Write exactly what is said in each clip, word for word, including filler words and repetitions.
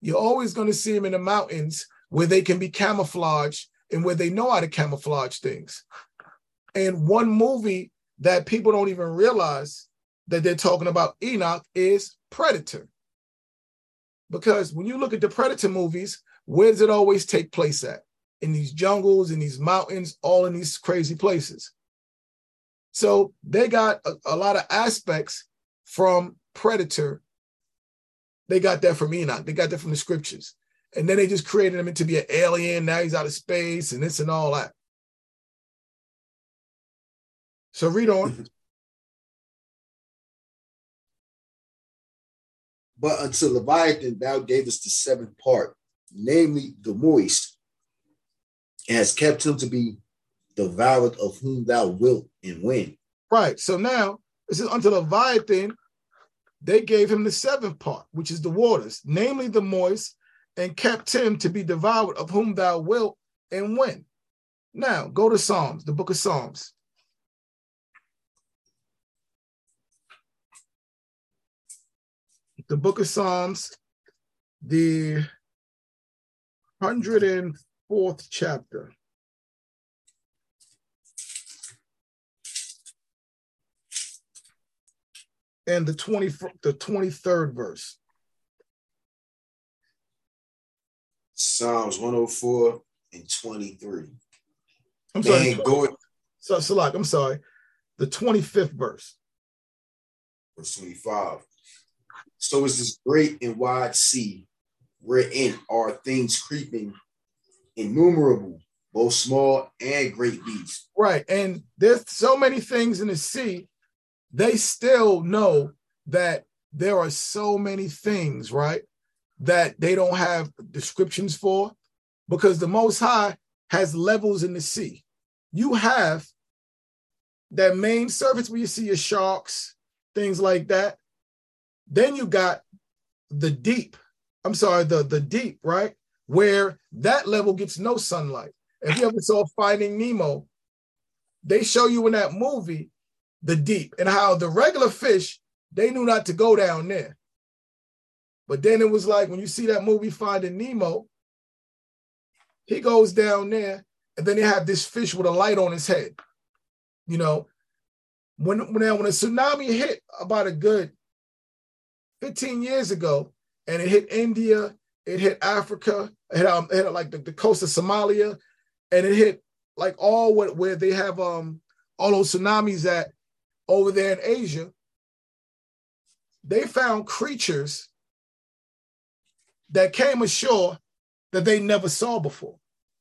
you're always going to see them in the mountains where they can be camouflaged and where they know how to camouflage things. And one movie that people don't even realize that they're talking about Enoch is Predator. Because when you look at the Predator movies, where does it always take place at? In these jungles, in these mountains, all in these crazy places. So they got a, a lot of aspects from Predator. They got that from Enoch. They got that from the scriptures. And then they just created him to be an alien. Now he's out of space and this and all that. So read on. But unto Leviathan thou gavest the seventh part, namely the moist, and has kept him to be devoured of whom thou wilt and when. Right. So now, this is unto Leviathan, they gave him the seventh part, which is the waters, namely the moist, and kept him to be devoured of whom thou wilt and when. Now, go to Psalms, the book of Psalms. The book of Psalms, the one hundred fourth chapter. And the twenty the twenty-third verse. Psalms one oh four and twenty-three. I'm sorry. Man, go so, so like, I'm sorry. The twenty-fifth verse. Verse twenty-five. So is this great and wide sea, wherein are things creeping, innumerable, both small and great beasts. Right. And there's so many things in the sea, they still know that there are so many things, right, that they don't have descriptions for, because the Most High has levels in the sea. You have that main surface where you see your sharks, things like that. Then you got the deep, I'm sorry, the, the deep, right? Where that level gets no sunlight. If you ever saw Finding Nemo, they show you in that movie the deep and how the regular fish, they knew not to go down there. But then it was like when you see that movie Finding Nemo, he goes down there and then they have this fish with a light on his head. You know, when, when, when a tsunami hit about a good fifteen years ago, and it hit India, it hit Africa, it hit, um, it hit like the, the coast of Somalia, and it hit like all what where they have um all those tsunamis at over there in Asia. They found creatures that came ashore that they never saw before.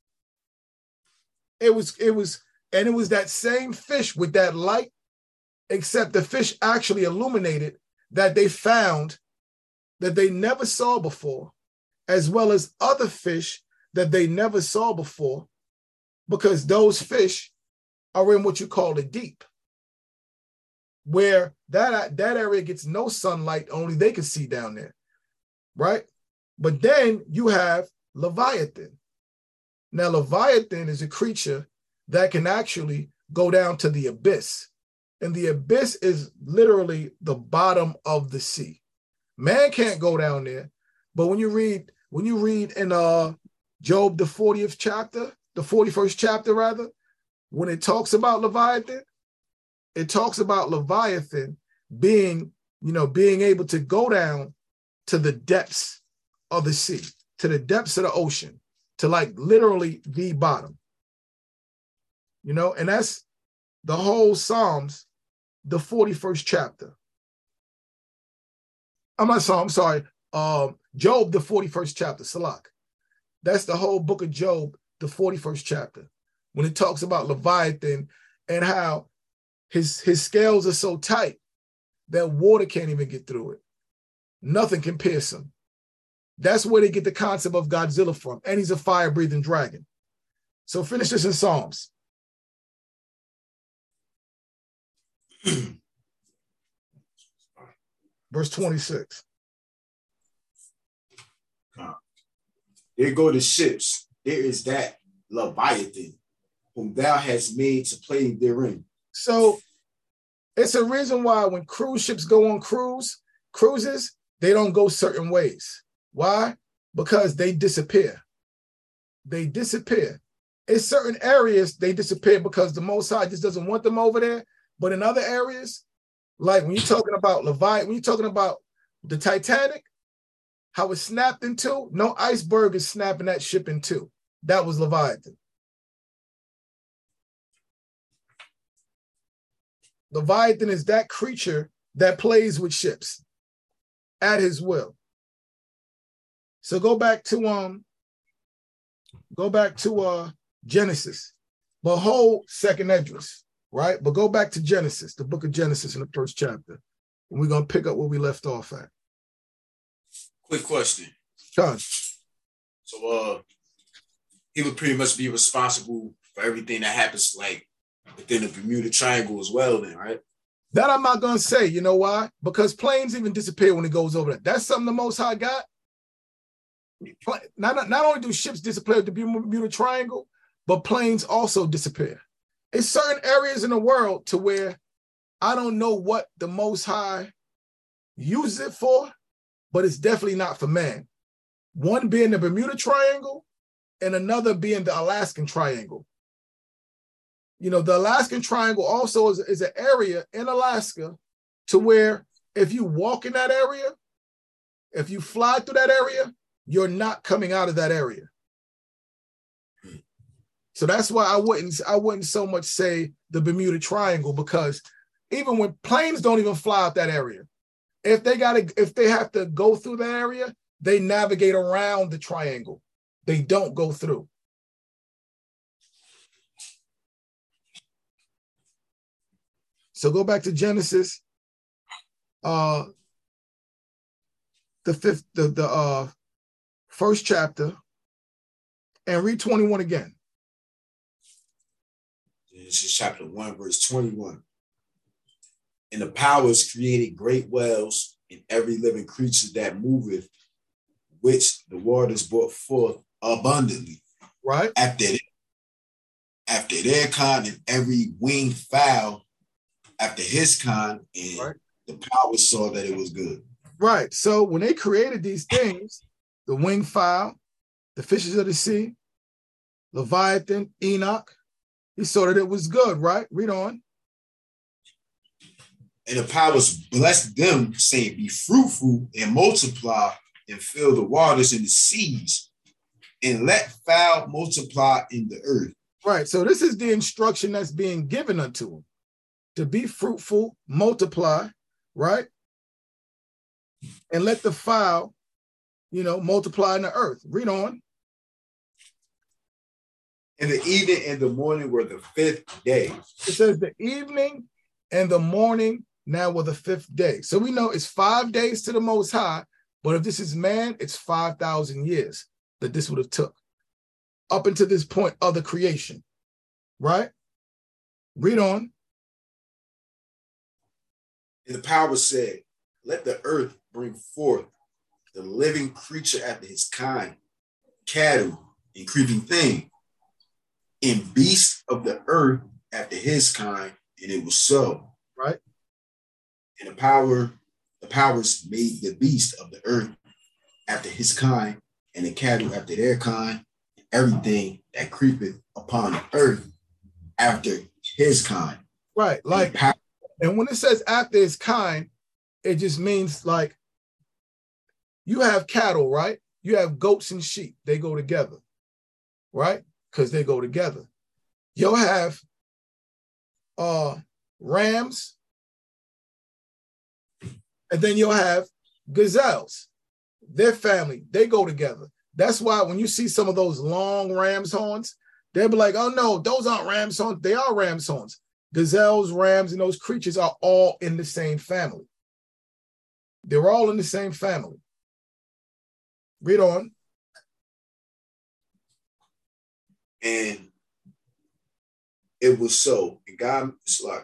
It was, it was, and it was that same fish with that light, except the fish actually illuminated that they found that they never saw before, as well as other fish that they never saw before, because those fish are in what you call the deep, where that, that area gets no sunlight, only they can see down there, right? But then you have Leviathan. Now, Leviathan is a creature that can actually go down to the abyss. And the abyss is literally the bottom of the sea. Man can't go down there. But when you read, when you read in uh, Job, the fortieth chapter, the forty-first chapter rather, when it talks about Leviathan, it talks about Leviathan being, you know, being able to go down to the depths of the sea, to the depths of the ocean, to like literally the bottom. You know, and that's the whole Psalms, the forty-first chapter. I'm not sorry, I'm sorry. Um, Job, the forty-first chapter, Salak. That's the whole book of Job, the forty-first chapter, when it talks about Leviathan and how his, his scales are so tight that water can't even get through it. Nothing can pierce him. That's where they get the concept of Godzilla from. And he's a fire-breathing dragon. So finish this in Psalms. Verse twenty-six. There go the ships. There is that Leviathan, whom thou hast made to play therein. So it's a reason why when cruise ships go on cruise, cruises, they don't go certain ways. Why? because they disappear. They disappear. In certain areas, they disappear because the Most High just doesn't want them over there. But in other areas, like when you're talking about Leviathan, when you're talking about the Titanic, how it snapped in two, no iceberg is snapping that ship in two. That was Leviathan. Leviathan is that creature that plays with ships at his will. So go back to um, go back to uh Genesis. Behold, second Esdras, right? But go back to Genesis, the book of Genesis in the first chapter. And we're gonna pick up where we left off at. Quick question. Sean. So uh he would pretty much be responsible for everything that happens like within the Bermuda Triangle as well, then, right? That I'm not gonna say. You know why? Because planes even disappear when it goes over there. That's something the Most High got. Not, not only do ships disappear at the Bermuda Triangle, but planes also disappear. It's certain areas in the world to where I don't know what the Most High uses it for, but it's definitely not for man. One being the Bermuda Triangle and another being the Alaskan Triangle. You know, the Alaskan Triangle also is, is an area in Alaska to where if you walk in that area, if you fly through that area, you're not coming out of that area. So that's why I wouldn't, I wouldn't so much say the Bermuda Triangle, because even when planes don't even fly out that area, if they gotta, if they have to go through that area, they navigate around the triangle. They don't go through. So go back to Genesis, uh, the fifth, the the uh, first chapter, and read twenty-one again. Genesis chapter one, verse twenty-one. And the powers created great whales and every living creature that moveth, which the waters brought forth abundantly. Right. After, after their kind, and every winged fowl after his kind, and right. The powers saw that it was good. Right. So when they created these things, the winged fowl, the fishes of the sea, Leviathan, Enoch, he saw that it was good, right? Read on. And the powers blessed them, saying, be fruitful and multiply and fill the waters and the seas, and let fowl multiply in the earth. Right. So this is the instruction that's being given unto them. To be fruitful, multiply, right? And let the fowl, you know, multiply in the earth. Read on. And the evening and the morning were the fifth day. It says the evening and the morning now were the fifth day. So we know it's five days to the Most High, but if this is man, it's five thousand years that this would have took up until this point of the creation, right? Read on. And the power said, let the earth bring forth the living creature after his kind, cattle and creeping thing, and beasts of the earth after his kind, and it was so. Right. And the power, the powers made the beast of the earth after his kind, and the cattle after their kind, and everything that creepeth upon the earth after his kind. Right. Like, and, power- and when it says after his kind, it just means like you have cattle, right? You have goats and sheep. They go together, right? Because they go together. You'll have uh, rams, and then you'll have gazelles. Their family, they go together. That's why when you see some of those long ram's horns, they'll be like, oh no, those aren't ram's horns. They are ram's horns. Gazelles, rams, and those creatures are all in the same family. They're all in the same family. Read on. And it was so. And God, Slacky.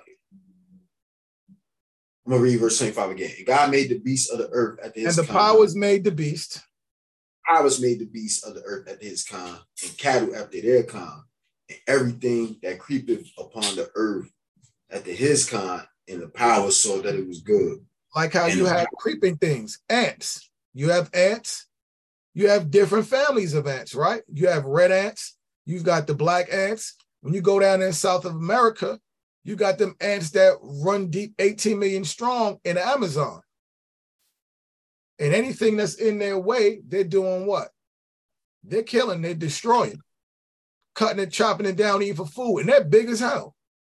I'm going to read verse twenty-five again. And God made the beasts of the earth at his And the kind. powers made the beast. Powers made the beasts of the earth at his kind, and cattle after their kind, and everything that creepeth upon the earth after his kind, and the powers saw that it was good. Like how and you have creeping things, ants. You have ants, you have different families of ants, right? You have red ants, you've got the black ants. When you go down in South of America, you got them ants that run deep, eighteen million strong in the Amazon. And anything that's in their way, they're doing what? They're killing, they're destroying, cutting it, chopping it down, eating for food, and they're big as hell.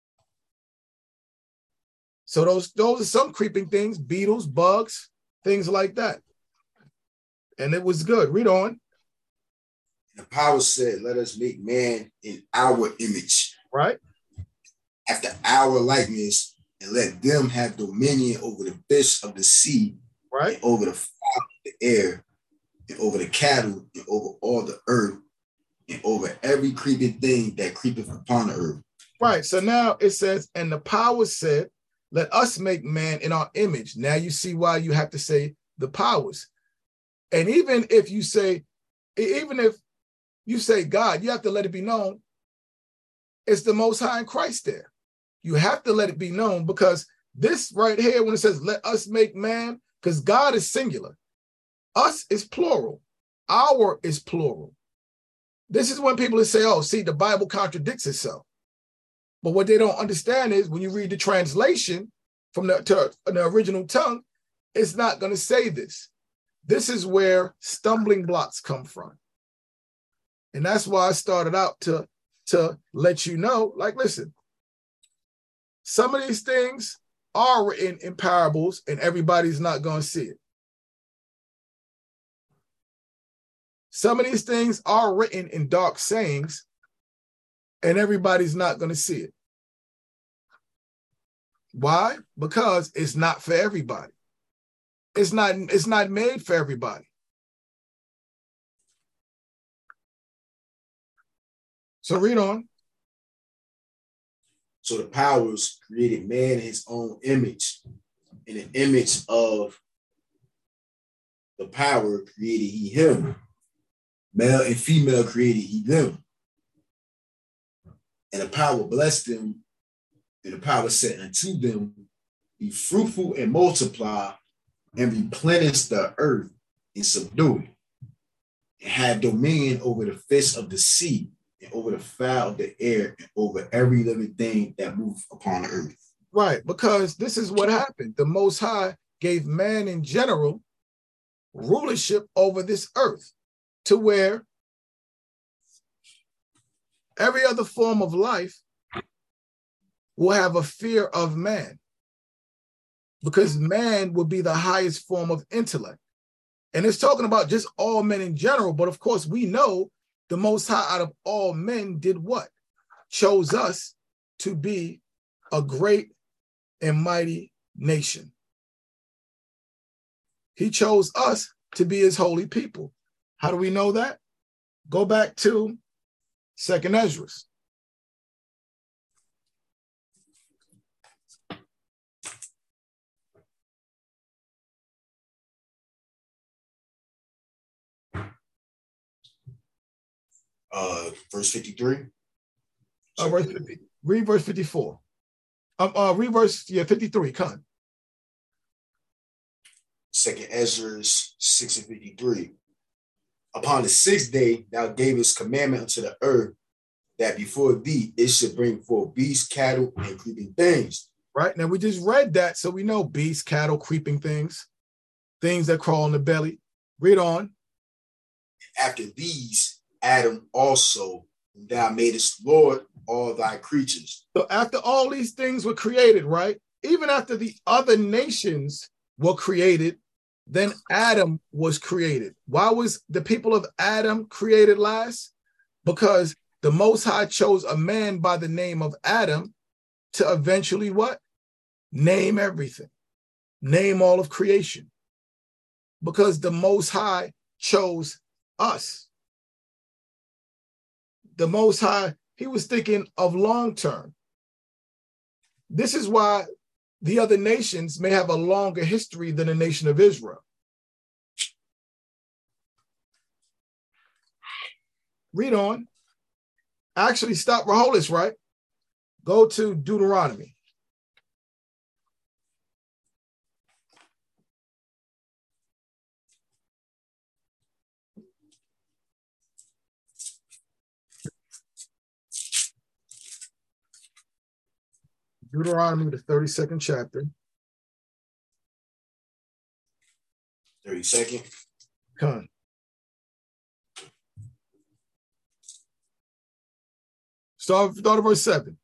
So those, those are some creeping things, beetles, bugs, things like that. And it was good. Read on. The power said, let us make man in our image. Right. After our likeness, and let them have dominion over the fish of the sea, right, and over the fowl of the air, and over the cattle, and over all the earth, and over every creeping thing that creepeth upon the earth. Right. So now it says, and the power said, let us make man in our image. Now you see why you have to say the powers. And even if you say, even if you say God, you have to let it be known it's the Most High in Christ there. You have to let it be known, because this right here, when it says, let us make man, because God is singular. Us is plural. Our is plural. This is when people say, oh, see, the Bible contradicts itself. But what they don't understand is when you read the translation from the, to, the original tongue, it's not going to say this. This is where stumbling blocks come from. And that's why I started out to, to let you know, like, listen, some of these things are written in parables and everybody's not going to see it. Some of these things are written in dark sayings and everybody's not going to see it. Why? Because it's not for everybody. It's not, it's not made for everybody. So read on. So the powers created man in his own image. In the image of the power created he him. Male and female created he them. And the power blessed them. And the power said unto them, be fruitful and multiply and replenish the earth and subdue it. And have dominion over the fish of the sea, and over the fowl of the air, and over every living thing that moves upon the earth. Right, because this is what happened. The Most High gave man in general rulership over this earth, to where every other form of life will have a fear of man, because man will be the highest form of intellect. And it's talking about just all men in general, but of course we know the Most High out of all men did what? Chose us to be a great and mighty nation. He chose us to be his holy people. How do we know that? Go back to Second Ezra. Uh, verse fifty-three. Uh, verse fifty. Read verse fifty-four. Um, uh, read verse, yeah, fifty-three, Con. Second Ezra six and fifty-three. Upon the sixth day, thou gavest commandment unto the earth that before thee it should bring forth beasts, cattle, and creeping things. Right, now we just read that, so we know beasts, cattle, creeping things, things that crawl on the belly. Read on. After these, Adam also, thou madest Lord all thy creatures. So after all these things were created, right? Even after the other nations were created, then Adam was created. Why was the people of Adam created last? Because the Most High chose a man by the name of Adam to eventually what? Name everything. Name all of creation. Because the Most High chose us. The Most High, he was thinking of long term. This is why the other nations may have a longer history than the nation of Israel. Read on. Actually, stop Raholis, right? Go to Deuteronomy. Deuteronomy, the thirty-second chapter. thirty-second. Come. Start, start at verse seven.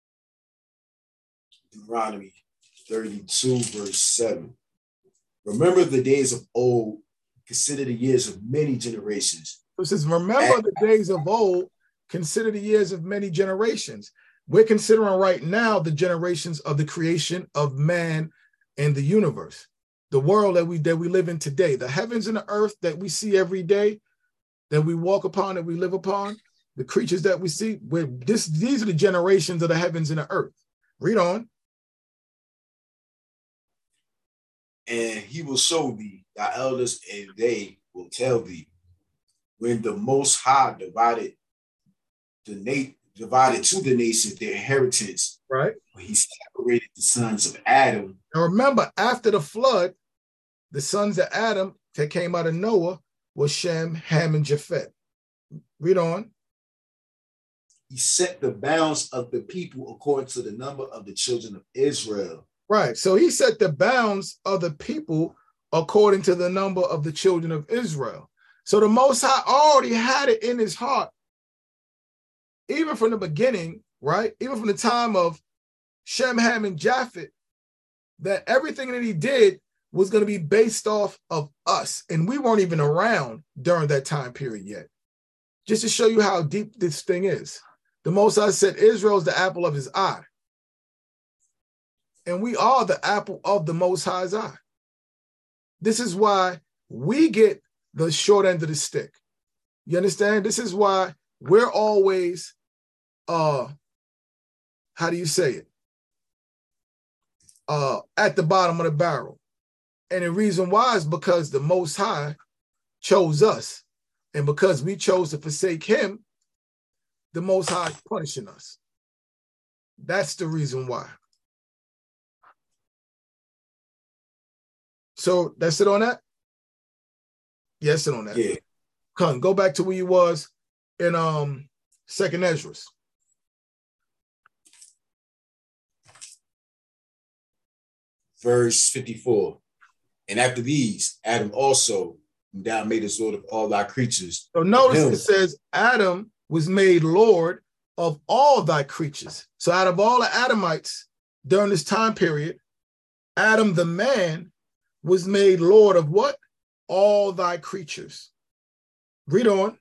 Deuteronomy thirty-two, verse seven. Remember the days of old, consider the years of many generations. So it says, remember the days of old, consider the years of many generations. We're considering right now the generations of the creation of man and the universe, the world that we that we live in today, the heavens and the earth that we see every day, that we walk upon, that we live upon, the creatures that we see. We're, this, these are the generations of the heavens and the earth. Read on. And he will show thee thy elders, and they will tell thee when the Most High divided the na- divided to the nations their inheritance. Right. When he separated the sons of Adam. Now remember, after the flood, the sons of Adam that came out of Noah was Shem, Ham, and Japheth. Read on. He set the bounds of the people according to the number of the children of Israel. Right. So he set the bounds of the people according to the number of the children of Israel. So the Most High already had it in his heart, even from the beginning, right? Even from the time of Shem, Ham, and Japheth, that everything that he did was going to be based off of us. And we weren't even around during that time period yet. Just to show you how deep this thing is. The Most High said Israel is the apple of his eye. And we are the apple of the Most High's eye. This is why we get the short end of the stick. You understand? This is why we're always, uh, how do you say it? Uh, at the bottom of the barrel. And the reason why is because the Most High chose us. And because we chose to forsake him, the Most High is punishing us. That's the reason why. So that's it on that? Yes, it on that. Yeah. Come, go back to where you was in um Second Ezra. Verse fifty-four. And after these, Adam also, whom thou madest Lord of all thy creatures. So notice it says Adam was made Lord of all thy creatures. So out of all the Adamites during this time period, Adam the man was made Lord of what? All thy creatures. Read on.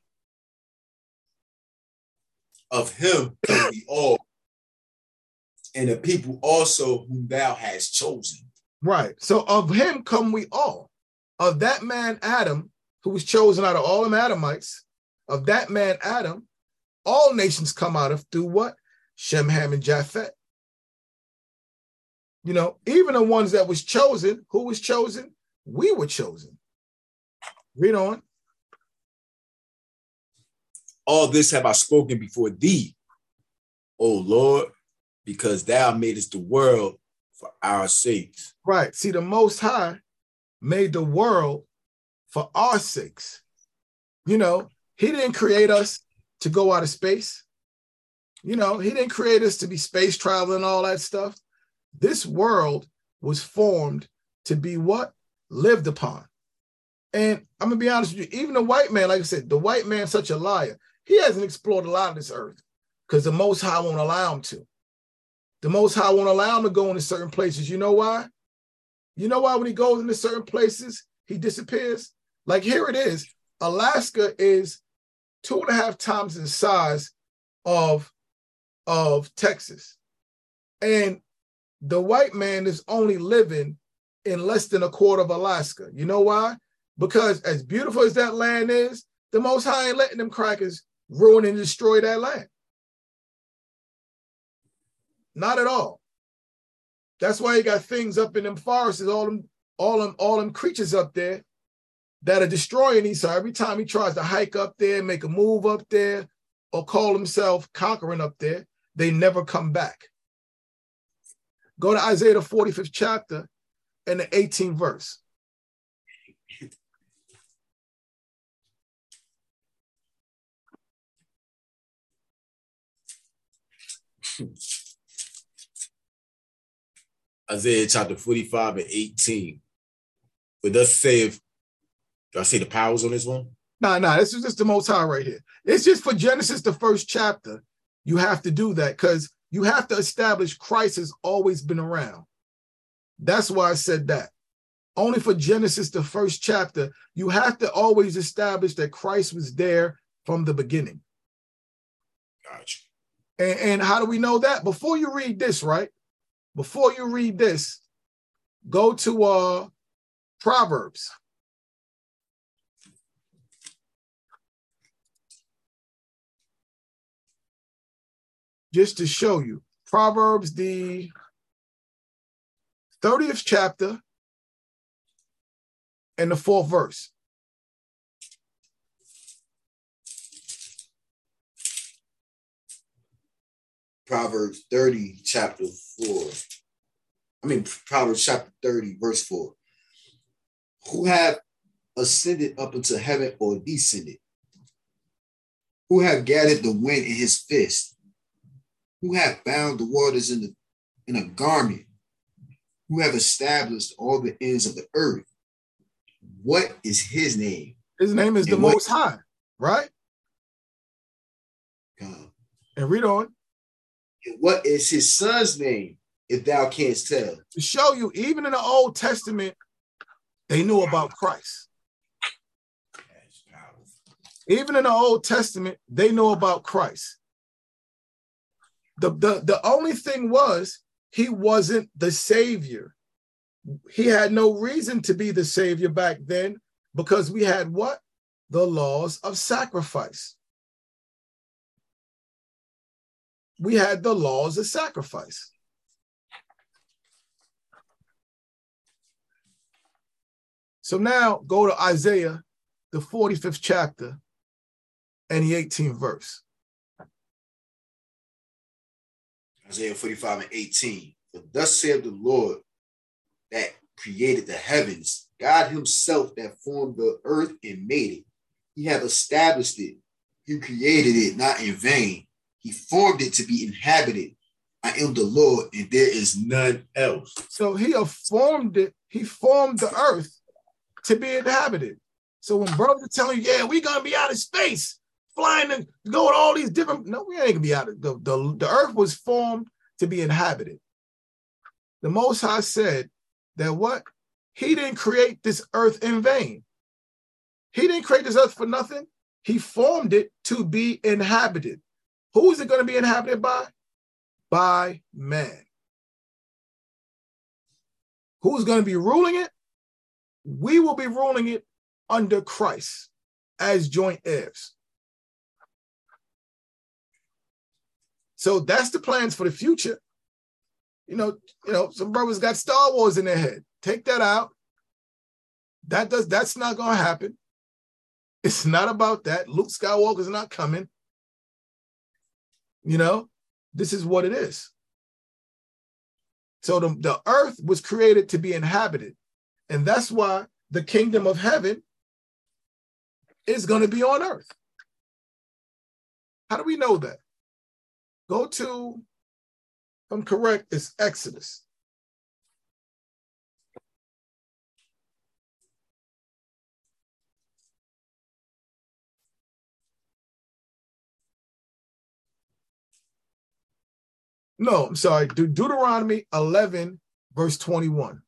Of him come we all, and the people also whom thou hast chosen. Right. So of him come we all. Of that man Adam, who was chosen out of all them Adamites, of that man Adam, all nations come out of through what? Shem, Ham, and Japheth. You know, even the ones that was chosen, who was chosen? We were chosen. Read on. All this have I spoken before thee, O Lord, because thou madest the world for our sakes. Right. See, the Most High made the world for our sakes. You know, he didn't create us to go out of space. You know, he didn't create us to be space traveling and all that stuff. This world was formed to be what? Lived upon. And I'm going to be honest with you, even the white man, like I said, the white man's such a liar. He hasn't explored a lot of this earth because the Most High won't allow him to. The Most High won't allow him to go into certain places. You know why? You know why when he goes into certain places, he disappears? Like here it is. Alaska is two and a half times the size of, of Texas. And the white man is only living in less than a quarter of Alaska. You know why? Because as beautiful as that land is, the Most High ain't letting them crackers ruin and destroy that land. Not at all. That's why you got things up in them forests, all them, all them, all them creatures up there that are destroying these. So every time he tries to hike up there, make a move up there, or call himself conquering up there, they never come back. Go to Isaiah the forty-fifth chapter and the eighteenth verse. Isaiah chapter forty-five and eighteen. But does say if, do I say the powers on this one? No, nah, no, nah, this is just the Most High right here. It's just for Genesis, the first chapter. You have to do that because you have to establish Christ has always been around. That's why I said that. Only for Genesis, the first chapter, you have to always establish that Christ was there from the beginning. Gotcha. And, and how do we know that? Before you read this, right? Before you read this, go to uh, Proverbs. Just to show you. Proverbs, the thirtieth chapter and the fourth verse. Proverbs thirty, chapter four. I mean, Proverbs chapter thirty, verse four. Who have ascended up into heaven or descended? Who have gathered the wind in his fist? Who have bound the waters in, the, in a garment? Who have established all the ends of the earth? What is his name? His name is and the what, Most High, right? God. And read on. And what is his son's name, if thou canst tell? To show you, even in the Old Testament, they knew about Christ. Even in the Old Testament, they knew about Christ. The, the, the only thing was, he wasn't the Savior. He had no reason to be the Savior back then because we had what? The laws of sacrifice. We had the laws of sacrifice. So now go to Isaiah, the forty-fifth chapter and the eighteenth verse. Isaiah forty-five and eighteen. For thus saith the Lord that created the heavens, God himself that formed the earth and made it. He hath established it. He created it not in vain. He formed it to be inhabited. I am the Lord, and there is none else. So he formed it. He formed the earth to be inhabited. So when brothers are telling you, yeah, we're going to be out of space, flying and going all these different, no, we ain't going to be out of, the, the, the earth was formed to be inhabited. The Most High said that what? He didn't create this earth in vain. He didn't create this earth for nothing. He formed it to be inhabited. Who is it going to be inhabited by? By man. Who's going to be ruling it? We will be ruling it under Christ as joint heirs. So that's the plans for the future. You know, you know, some brothers got Star Wars in their head. Take that out. That does that's not going to happen. It's not about that. Luke Skywalker's not coming. You know, this is what it is. So the, the earth was created to be inhabited. And that's why the kingdom of heaven is going to be on earth. How do we know that? Go to, if I'm correct, it's Exodus. No, I'm sorry. De- Deuteronomy eleven, verse twenty-one.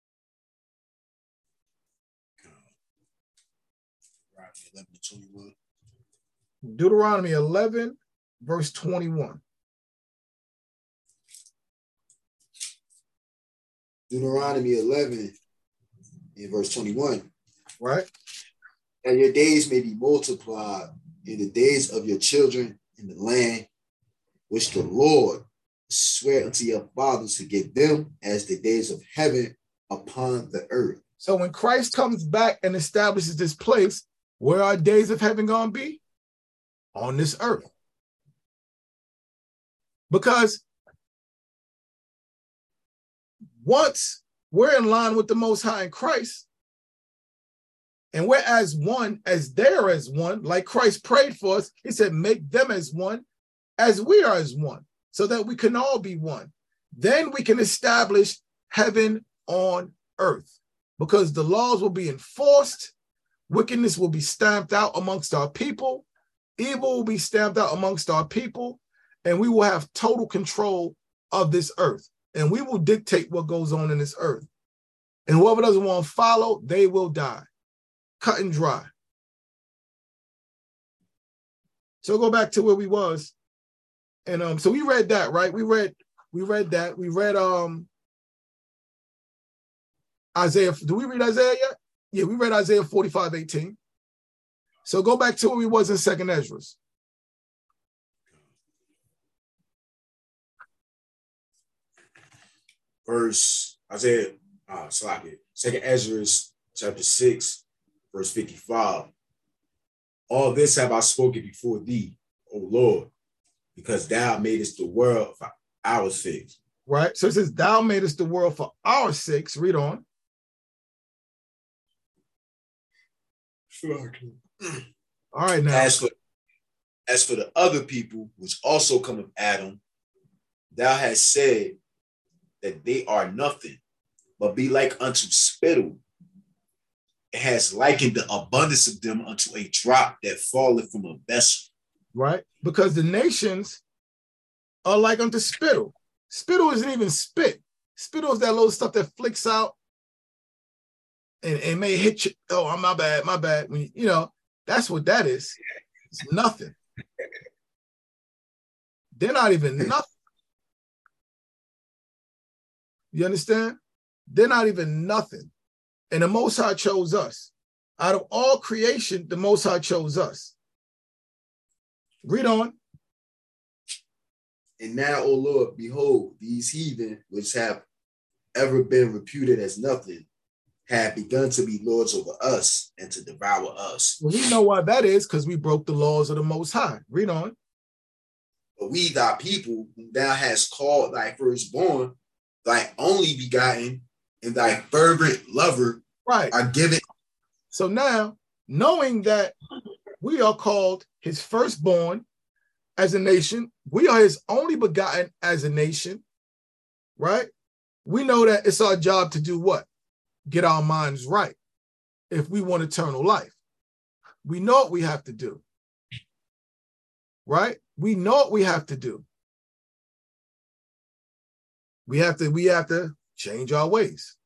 Deuteronomy eleven, verse twenty-one. Deuteronomy eleven, in verse twenty-one. Right. And your days may be multiplied in the days of your children in the land which the Lord swear unto your fathers to give them as the days of heaven upon the earth. So when Christ comes back and establishes this place, where are days of heaven going to be? On this earth. Because once we're in line with the Most High in Christ, and we're as one, as they're as one, like Christ prayed for us, he said, make them as one, as we are as one, so that we can all be one. Then we can establish heaven on earth, because the laws will be enforced, wickedness will be stamped out amongst our people, evil will be stamped out amongst our people, and we will have total control of this earth, and we will dictate what goes on in this earth. And whoever doesn't want to follow, they will die. Cut and dry. So go back to where we was. And um, so we read that, right? We read, we read that. We read um Isaiah. Do we read Isaiah yet? Yeah, we read Isaiah forty-five, eighteen. So go back to where we was in Second Ezra. Verse Isaiah, uh, Salaki, Second Ezra, chapter six, verse fifty-five. All this have I spoken before thee, O Lord, because thou madest the world for our sakes. Right. So it says, thou madest the world for our sakes. Read on. All right, now. As for, as for the other people, which also come of Adam, thou hast said that they are nothing, but be like unto spittle. It has likened the abundance of them unto a drop that falleth from a vessel. Right? Because the nations are like unto spittle. Spittle isn't even spit. Spittle is that little stuff that flicks out and, and may hit you. Oh, my bad, my bad. When you, you know, that's what that is. It's nothing. They're not even nothing. You understand? They're not even nothing. And the Most High chose us. Out of all creation, the Most High chose us. Read on. And now, O Lord, behold, these heathen, which have ever been reputed as nothing, have begun to be lords over us and to devour us. Well, we know why that is, because we broke the laws of the Most High. Read on. But we, thy people, whom thou hast called thy firstborn, thy only begotten, and thy fervent lover, right, are given. So now, knowing that we are called his firstborn as a nation, we are his only begotten as a nation, right? We know that it's our job to do what? Get our minds right if we want eternal life. We know what we have to do, right? We know what we have to do. We have to, we have to change our ways.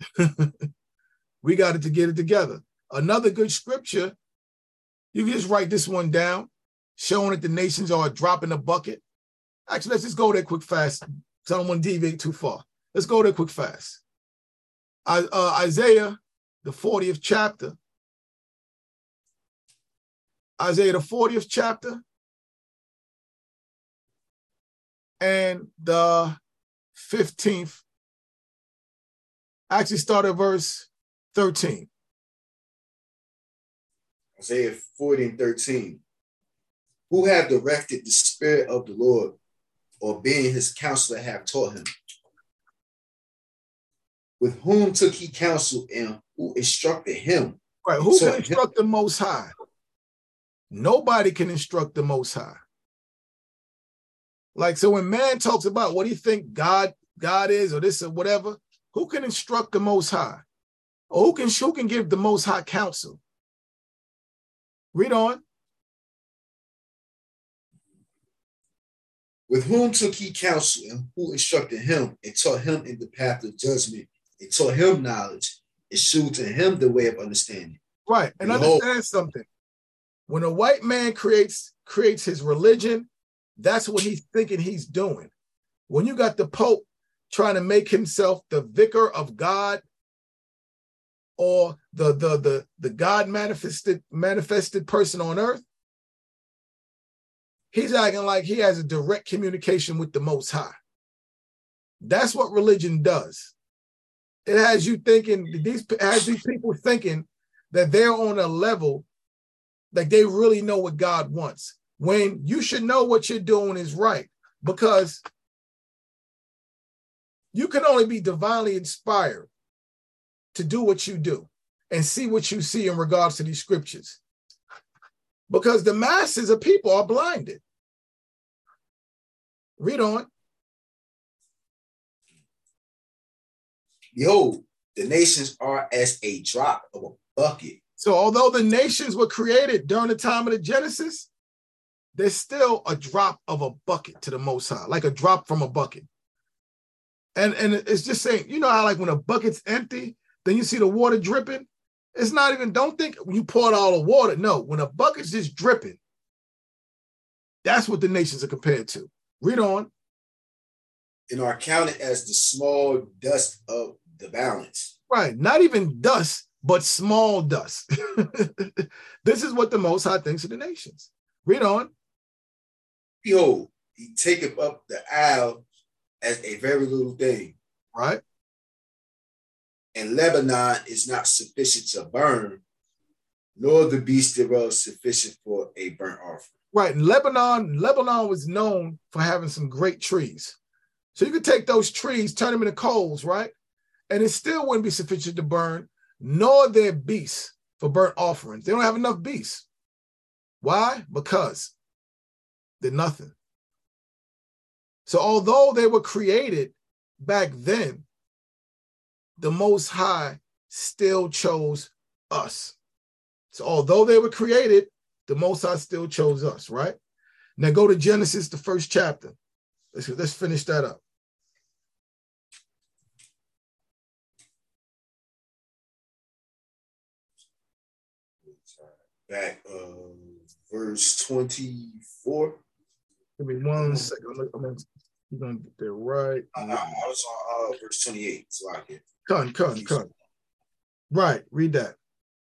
We got to get it together. Another good scripture, you can just write this one down, showing that the nations are a drop in the bucket. Actually, let's just go there quick fast, so I don't want to deviate too far. Let's go there quick fast. I, uh, Isaiah, the fortieth chapter. Isaiah, the fortieth chapter. And the fifteenth. Actually, start at verse thirteen. Isaiah forty and thirteen. Who have directed the Spirit of the Lord, or being his counselor have taught him? With whom took he counsel, and who instructed him? Right, who can instruct the Most High? Nobody can instruct the Most High. Like, so when man talks about what he think God, God is, or this or whatever, who can instruct the Most High? Or who can, who can give the Most High counsel? Read on. With whom took he counsel, and who instructed him, and taught him in the path of judgment, and taught him knowledge, and shewed to him the way of understanding. Right, and Behold, understand something. When a white man creates creates his religion, that's what he's thinking he's doing. When you got the Pope trying to make himself the vicar of God, or the the the, the God manifested manifested person on earth, he's acting like he has a direct communication with the Most High. That's what religion does. It has you thinking, these has these people thinking that they're on a level like they really know what God wants, when you should know what you're doing is right, because you can only be divinely inspired to do what you do and see what you see in regards to these scriptures, because the masses of people are blinded. Read on. Behold, the nations are as a drop of a bucket. So although the nations were created during the time of the Genesis, there's still a drop of a bucket to the Most High, like a drop from a bucket. And, and it's just saying, you know how like when a bucket's empty, then you see the water dripping? It's not even, don't think you poured all the water. No, when a bucket's just dripping, that's what the nations are compared to. Read on. And are counted as the small dust of the balance. Right, not even dust, but small dust. This is what the Most High thinks of the nations. Read on. Behold, he taketh up the isle as a very little thing. Right. And Lebanon is not sufficient to burn, nor the beast thereof sufficient for a burnt offering. Right. And Lebanon, Lebanon was known for having some great trees. So you could take those trees, turn them into coals, right? And it still wouldn't be sufficient to burn, nor their beasts for burnt offerings. They don't have enough beasts. Why? Because they're nothing. So although they were created back then, the Most High still chose us. So although they were created, the Most High still chose us, right? Now go to Genesis, the first chapter. Let's, let's finish that up. Back uh, verse twenty-four. Give me one second. I'm, I'm, I'm going to get there right. I, I, I was on uh, verse twenty-eight, so I can. Come, come, come. Right, read that.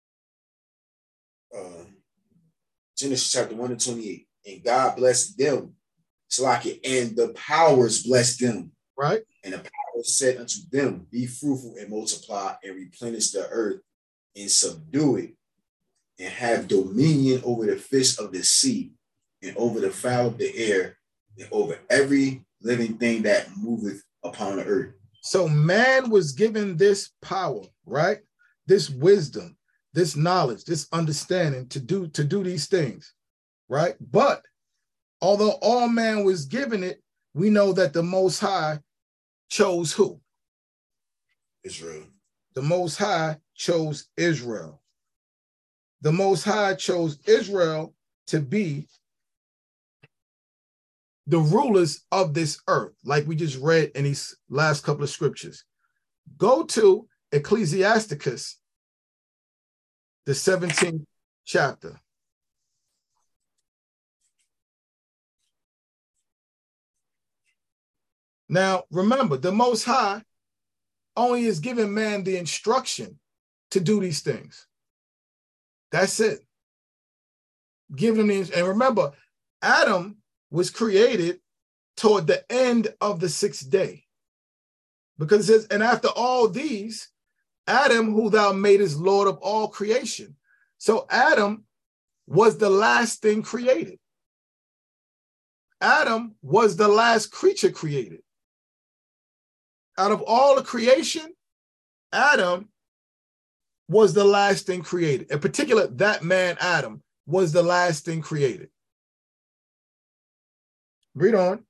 Uh, Genesis chapter one and twenty-eight. And God blessed them, Salaki, and the powers blessed them. Right. And the powers said unto them, be fruitful and multiply and replenish the earth and subdue it and have dominion over the fish of the sea and over the fowl of the air and over every living thing that moveth upon the earth. So man was given this power, right? This wisdom, this knowledge, this understanding to do, to do these things, right? But although all man was given it, we know that the Most High chose who? Israel. The Most High chose Israel. The Most High chose Israel to be the rulers of this earth, like we just read in these last couple of scriptures. Go to Ecclesiasticus, the seventeenth chapter. Now, remember, the Most High only is giving man the instruction to do these things. That's it. Giving him the, and remember, Adam was created toward the end of the sixth day. Because it says, and after all these, Adam, who thou madest Lord of all creation. So Adam was the last thing created. Adam was the last creature created. Out of all the creation, Adam was the last thing created. In particular, that man, Adam, was the last thing created. Read on.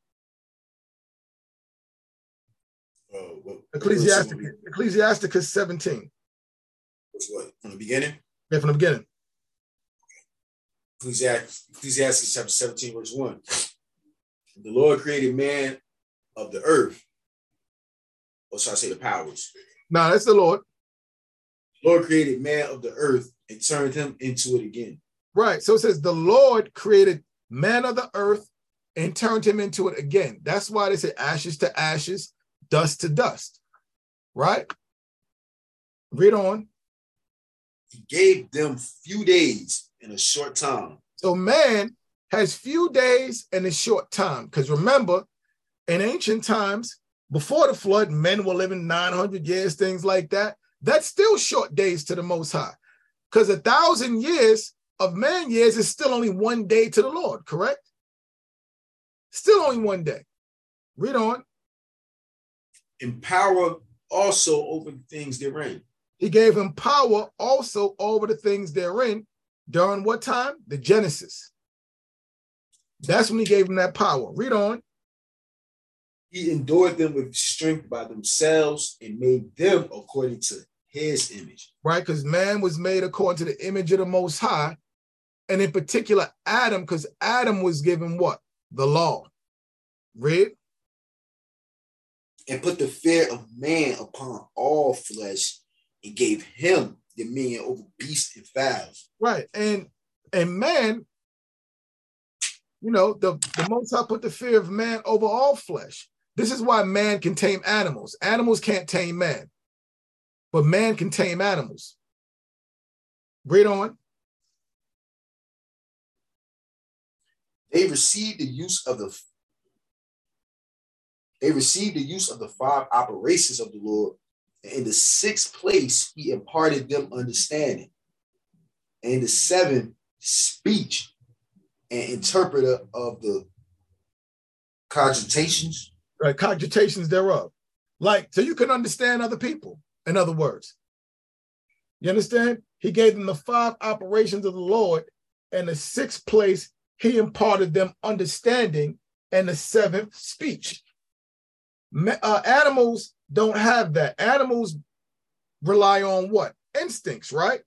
Uh, what, Ecclesiasticus, Ecclesiasticus seventeen. What's what? From the beginning? Yeah, from the beginning. Ecclesiastes, Ecclesiastes chapter seventeen, verse one. The Lord created man of the earth. Or shall I say the powers? No, nah, that's the Lord. The Lord created man of the earth and turned him into it again. Right. So it says the Lord created man of the earth and turned him into it again. That's why they say ashes to ashes, dust to dust. Right? Read on. He gave them few days in a short time. So man has few days and a short time. Because remember, in ancient times, before the flood, men were living nine hundred years, things like that. That's still short days to the Most High. Because a thousand years of man years is still only one day to the Lord, correct? Still only one day. Read on. And power also over the things therein. He gave him power also over the things therein. During what time? The Genesis. That's when he gave him that power. Read on. He endured them with strength by themselves and made them according to his image. Right? Because man was made according to the image of the Most High. And in particular, Adam, because Adam was given what? The law. Read. And put the fear of man upon all flesh and gave him dominion over beasts and fowls. Right. And and man, you know, the, the Most High put the fear of man over all flesh. This is why man can tame animals. Animals can't tame man, but man can tame animals. Read on. They received the use of the they received the use of the five operations of the Lord. And in the sixth place, he imparted them understanding. And in the seventh, speech and interpreter of the cogitations. Right, cogitations thereof. Like, so you can understand other people, in other words. You understand? He gave them the five operations of the Lord. And the sixth place, he imparted them understanding. And the seventh, speech. Uh, animals don't have that. Animals rely on what? Instincts, right?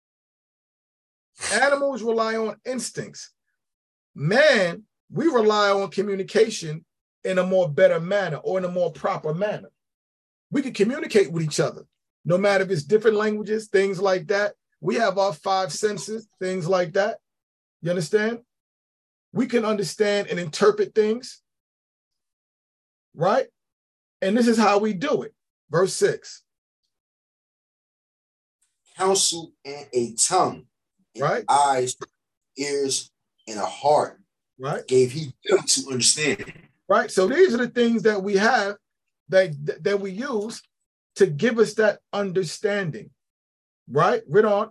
Animals rely on instincts. Man, we rely on communication in a more better manner or in a more proper manner. We can communicate with each other, no matter if it's different languages, things like that. We have our five senses, things like that. You understand? We can understand and interpret things, right? And this is how we do it. Verse six. Counsel and a tongue, and right? Eyes, ears, and a heart. Right. Gave he them to understand. Right. So these are the things that we have that, that we use to give us that understanding. Right? Read on.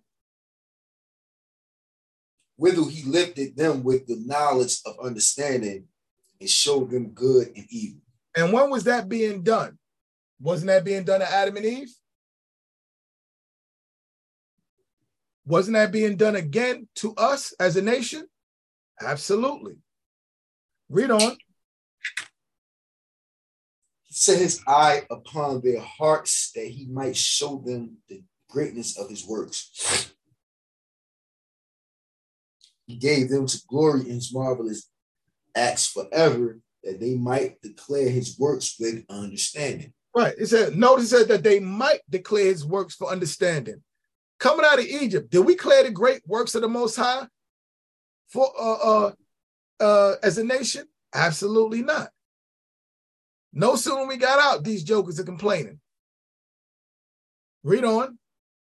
Withal he lifted them with the knowledge of understanding and showed them good and evil. And when was that being done? Wasn't that being done to Adam and Eve? Wasn't that being done again to us as a nation? Absolutely. Read on. He set his eye upon their hearts that he might show them the greatness of his works. He gave them to glory in his marvelous acts forever, that they might declare his works with understanding. Right. It said, notice it said that they might declare his works for understanding. Coming out of Egypt, did we declare the great works of the Most High for uh, uh, uh, as a nation? Absolutely not. No sooner we got out, these jokers are complaining. Read on.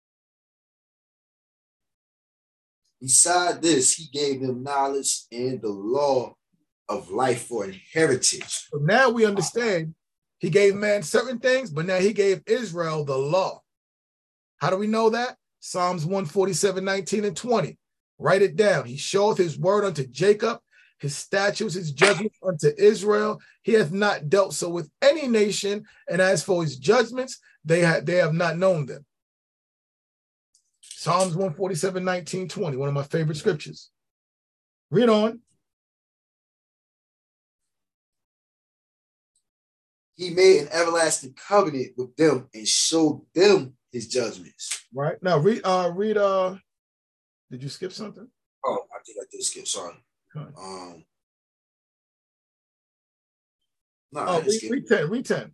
Beside this, he gave them knowledge and the law of life for an heritage. So now we understand he gave man certain things, but now he gave Israel the law. How do we know that? Psalms one forty-seven, nineteen and twenty. Write it down. He showeth his word unto Jacob, his statutes, his judgments unto Israel. He hath not dealt so with any nation, and as for his judgments, they, ha- they have not known them. Psalms one forty-seven, nineteen, twenty, one of my favorite scriptures. Read on. He made an everlasting covenant with them and showed them his judgments. Right. Now read uh read uh did you skip something? Oh, I think I did skip, sorry. Okay. Um no, oh, read, read ten, read ten.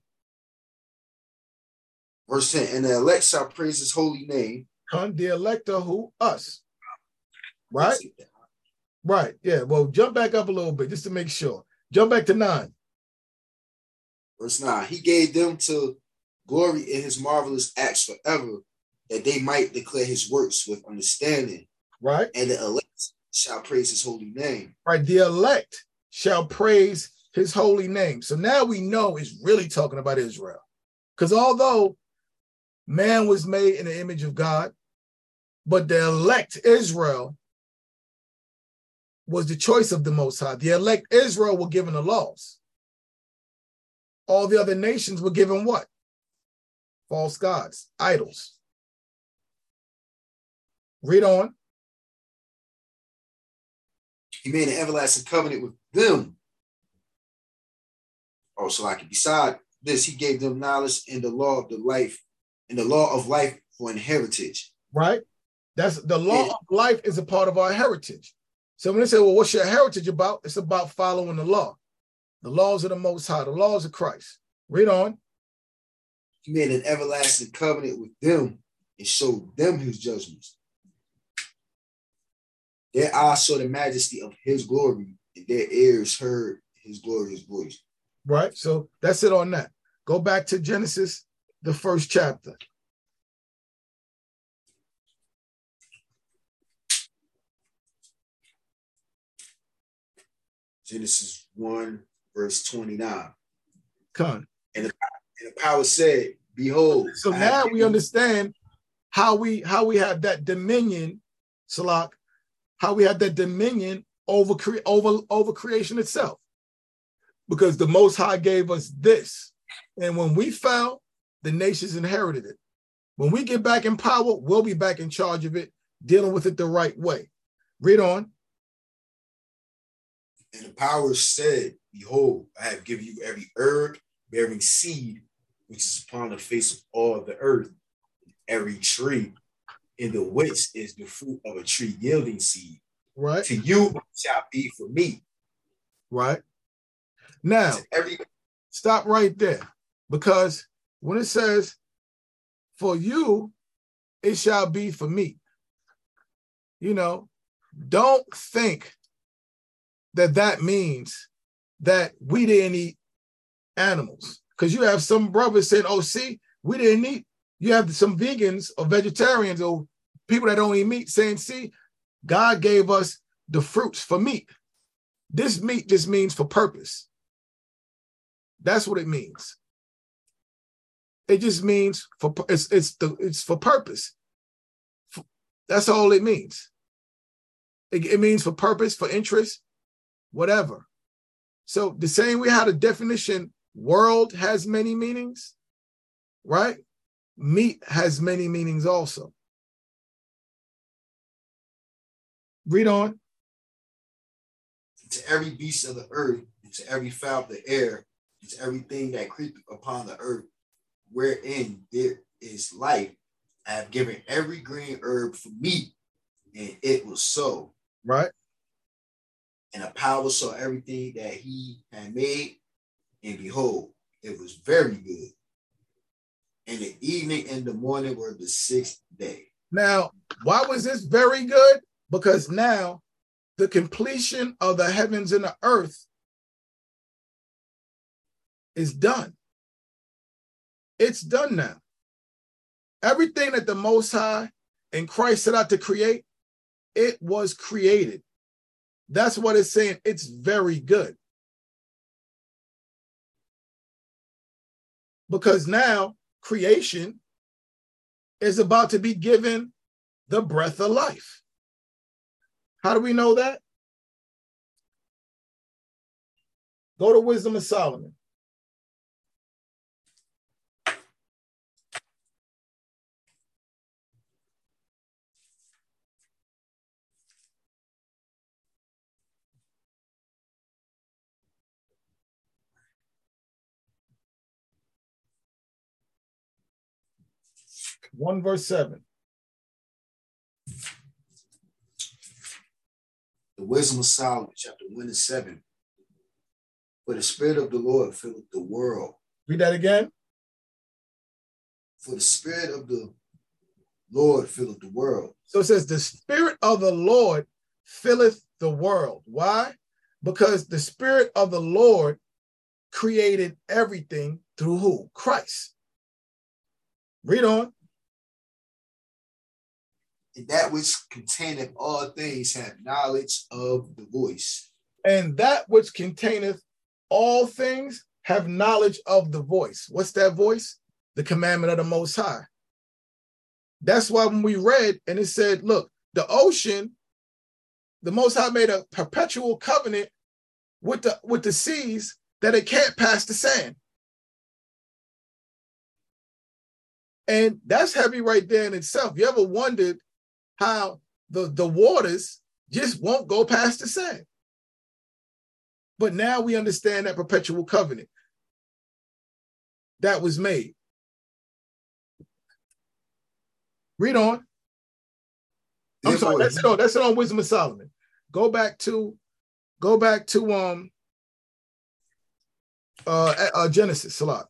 Verse ten, and the elect shall praise his holy name. Come, the elect are who? Us. Right? Right. Yeah. Well, jump back up a little bit just to make sure. Jump back to nine. Verse nine, he gave them to glory in his marvelous acts forever, that they might declare his works with understanding. Right. And the elect shall praise his holy name. Right. The elect shall praise his holy name. So now we know it's really talking about Israel. Because although man was made in the image of God, but the elect Israel was the choice of the Most High. The elect Israel were given the laws. All the other nations were given what? False gods, idols. Read on. He made an everlasting covenant with them. Oh, so like beside this, he gave them knowledge in the law of the life, in the law of life for an heritage. Right? That's the law And, of life is a part of our heritage. So when they say, well, what's your heritage about? It's about following the law. The laws of the Most High, the laws of Christ. Read on. he made an everlasting covenant with them and showed them his judgments. Their eyes saw the majesty of his glory, and their ears heard his glorious voice. Right? So that's it on that. Go back to Genesis, the first chapter. Genesis one, verse twenty-nine. Come. And the, and the power said, behold. So I now have we understand how we how we have that dominion, Salak, how we have that dominion over, cre- over, over creation itself. Because the Most High gave us this. And when we fell, the nations inherited it. When we get back in power, we'll be back in charge of it, dealing with it the right way. Read on. And the power said, behold, I have given you every herb bearing seed, which is upon the face of all the earth, every tree, in the which is the fruit of a tree yielding seed. Right. To you it shall be for me. Right. Now, To every stop right there. Because when it says, for you, it shall be for me. You know, don't think that that means that we didn't eat animals. Because you have some brothers saying, oh, see, we didn't eat. You have some vegans or vegetarians or people that don't eat meat saying, see, God gave us the fruits for meat. This meat just means for purpose. That's what it means. It just means for it's it's the it's for purpose. That's all it means. It, it means for purpose, for interest, whatever. So the same way how the definition world has many meanings, right? Meat has many meanings also. Read on. To every beast of the earth, and to every fowl of the air, and to everything that creepeth upon the earth, wherein there is life, I have given every green herb for meat, and it was so. Right. And the power saw everything that he had made, and behold, it was very good. And the evening and the morning were the sixth day. Now, why was this very good? Because now the completion of the heavens and the earth is done. It's done now. Everything that the Most High and Christ set out to create, it was created. That's what it's saying. It's very good. Because now creation is about to be given the breath of life. How do we know that? Go to Wisdom of Solomon. One verse seven. The Wisdom of Solomon, chapter one and seven. For the Spirit of the Lord filleth the world. Read that again. For the Spirit of the Lord filleth the world. So it says, the Spirit of the Lord filleth the world. Why? Because the Spirit of the Lord created everything through who? Christ. Read on. And that which containeth all things have knowledge of the voice. And that which containeth all things have knowledge of the voice. What's that voice? The commandment of the Most High. That's why when we read and it said, look, the ocean, the Most High made a perpetual covenant with the, with the seas that it can't pass the sand. And that's heavy right there in itself. You ever wondered how the, the waters just won't go past the sand? But now we understand that perpetual covenant. that was made. Read on. I'm sorry, that's it on, that's it on Wisdom of Solomon. Go back to, go back to um uh, uh Genesis, Salat.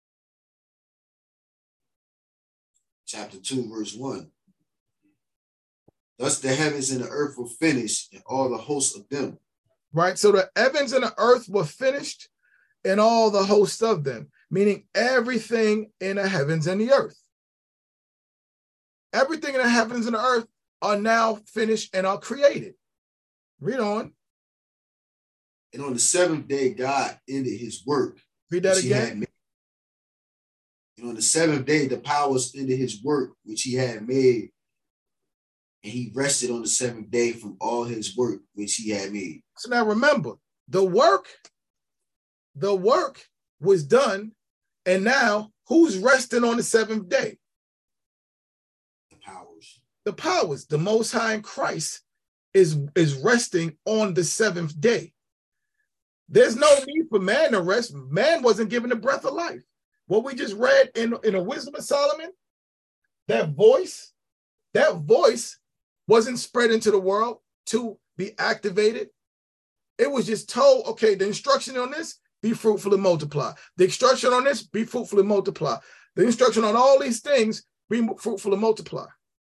Chapter two, verse one. Thus the heavens and the earth were finished, and all the hosts of them. Right. So the heavens and the earth were finished, and all the hosts of them, meaning everything in the heavens and the earth. Everything in the heavens and the earth are now finished and are created. Read on. And on the seventh day, God ended his work. Read that again. And on the seventh day, the powers ended his work, which he had made. And he rested on the seventh day from all his work, which he had made. So now remember, the work, the work was done. And now who's resting on the seventh day? The powers. The powers, the Most High in Christ is, is resting on the seventh day. There's no need for man to rest. Man wasn't given the breath of life. What we just read in, in the Wisdom of Solomon, that voice, that voice wasn't spread into the world to be activated. It was just told, okay, the instruction on this, be fruitful and multiply. The instruction on this, be fruitful and multiply. The instruction on all these things, be fruitful and multiply.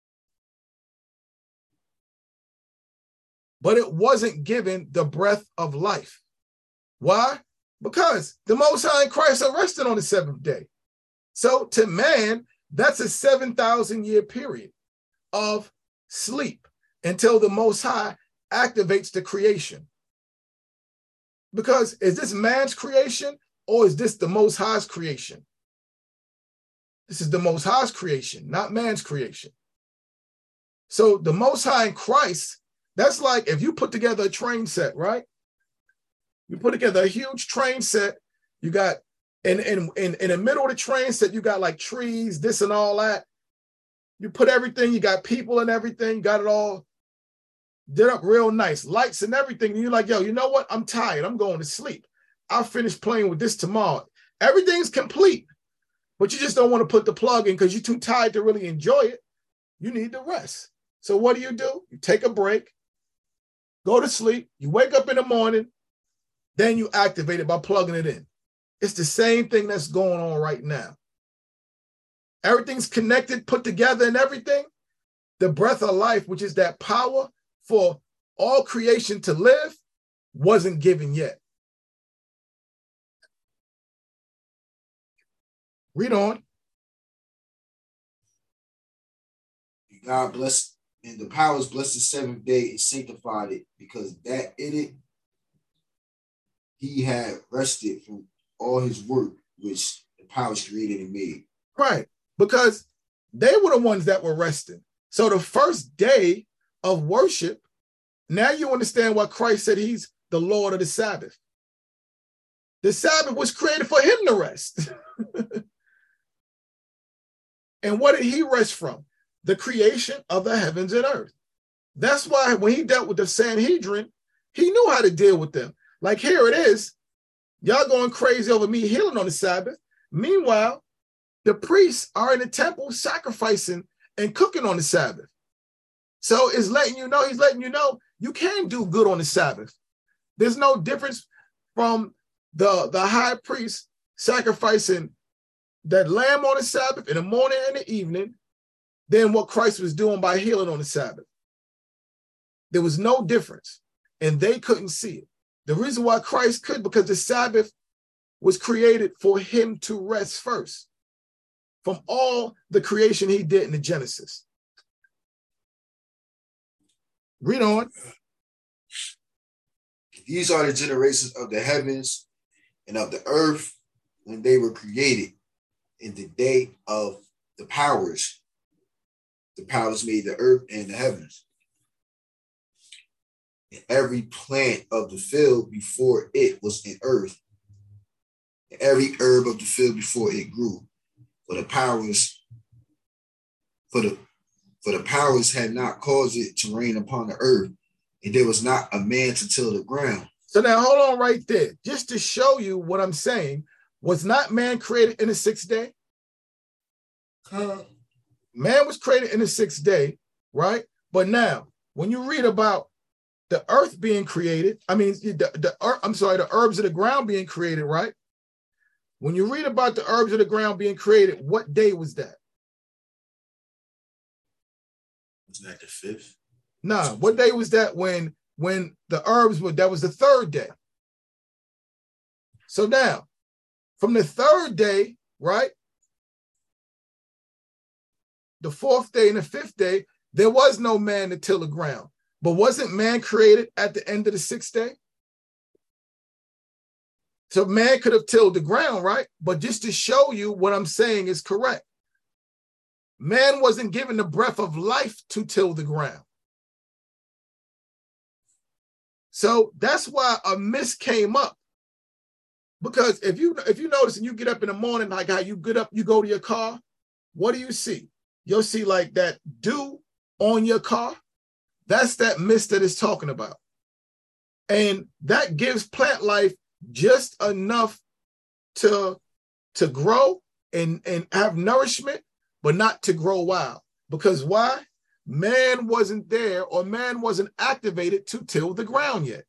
But it wasn't given the breath of life. Why? Because the Most High in Christ are resting on the seventh day. So to man, that's a seven thousand year period of sleep until the Most High activates the creation. Because is this man's creation or is this the Most High's creation? This is the Most High's creation, not man's creation. So the Most High in Christ, that's like if you put together a train set, right? You put together a huge train set. You got, in, in, in, in the middle of the train set, you got like trees, this and all that. You put everything, you got people and everything, you got it all did up real nice, lights and everything. And you're like, yo, you know what? I'm tired. I'm going to sleep. I'll finish playing with this tomorrow. Everything's complete, but you just don't want to put the plug in because you're too tired to really enjoy it. You need to rest. So what do you do? You take a break, go to sleep. You wake up in the morning, then you activate it by plugging it in. It's the same thing that's going on right now. Everything's connected, put together and everything. The breath of life, which is that power for all creation to live, wasn't given yet. Read on. God blessed, and the powers blessed the seventh day and sanctified it, because that in it he had rested from all his work, which the powers created and made. Right, because they were the ones that were resting. So the first day of worship, now you understand why Christ said he's the Lord of the Sabbath. The Sabbath was created for him to rest. And what did he rest from? The creation of the heavens and earth. That's why when he dealt with the Sanhedrin, he knew how to deal with them. Like here it is, y'all going crazy over me healing on the Sabbath. Meanwhile, the priests are in the temple sacrificing and cooking on the Sabbath. So it's letting you know, he's letting you know, you can do good on the Sabbath. There's no difference from the, the high priest sacrificing that lamb on the Sabbath in the morning and the evening than what Christ was doing by healing on the Sabbath. There was no difference, and they couldn't see it. The reason why Christ could, because the Sabbath was created for him to rest first from all the creation he did in the Genesis. Read on. These are the generations of the heavens and of the earth when they were created in the day of the powers. The powers made the earth and the heavens. And every plant of the field before it was in earth, and every herb of the field before it grew. For the powers, for the for the powers had not caused it to rain upon the earth, and there was not a man to till the ground. So now hold on right there, just to show you what I'm saying. Was not man created in the sixth day? Huh. Man was created in the sixth day, right? But now, when you read about the earth being created, I mean, the, the I'm sorry, the herbs of the ground being created, right? When you read about the herbs of the ground being created, what day was that? Was that the fifth? Nah, what day was that when when the herbs were, that was the third day. So now, from the third day, right? The fourth day and the fifth day, there was no man to till the ground. But wasn't man created at the end of the sixth day? So man could have tilled the ground, right? But just to show you what I'm saying is correct. Man wasn't given the breath of life to till the ground. So that's why a mist came up. Because if you if you notice and you get up in the morning, like how you get up, you go to your car, what do you see? You'll see like that dew on your car. That's that mist that it's talking about. And that gives plant life just enough to, to grow and, and have nourishment, but not to grow wild. Because why? Man wasn't there, or man wasn't activated to till the ground yet.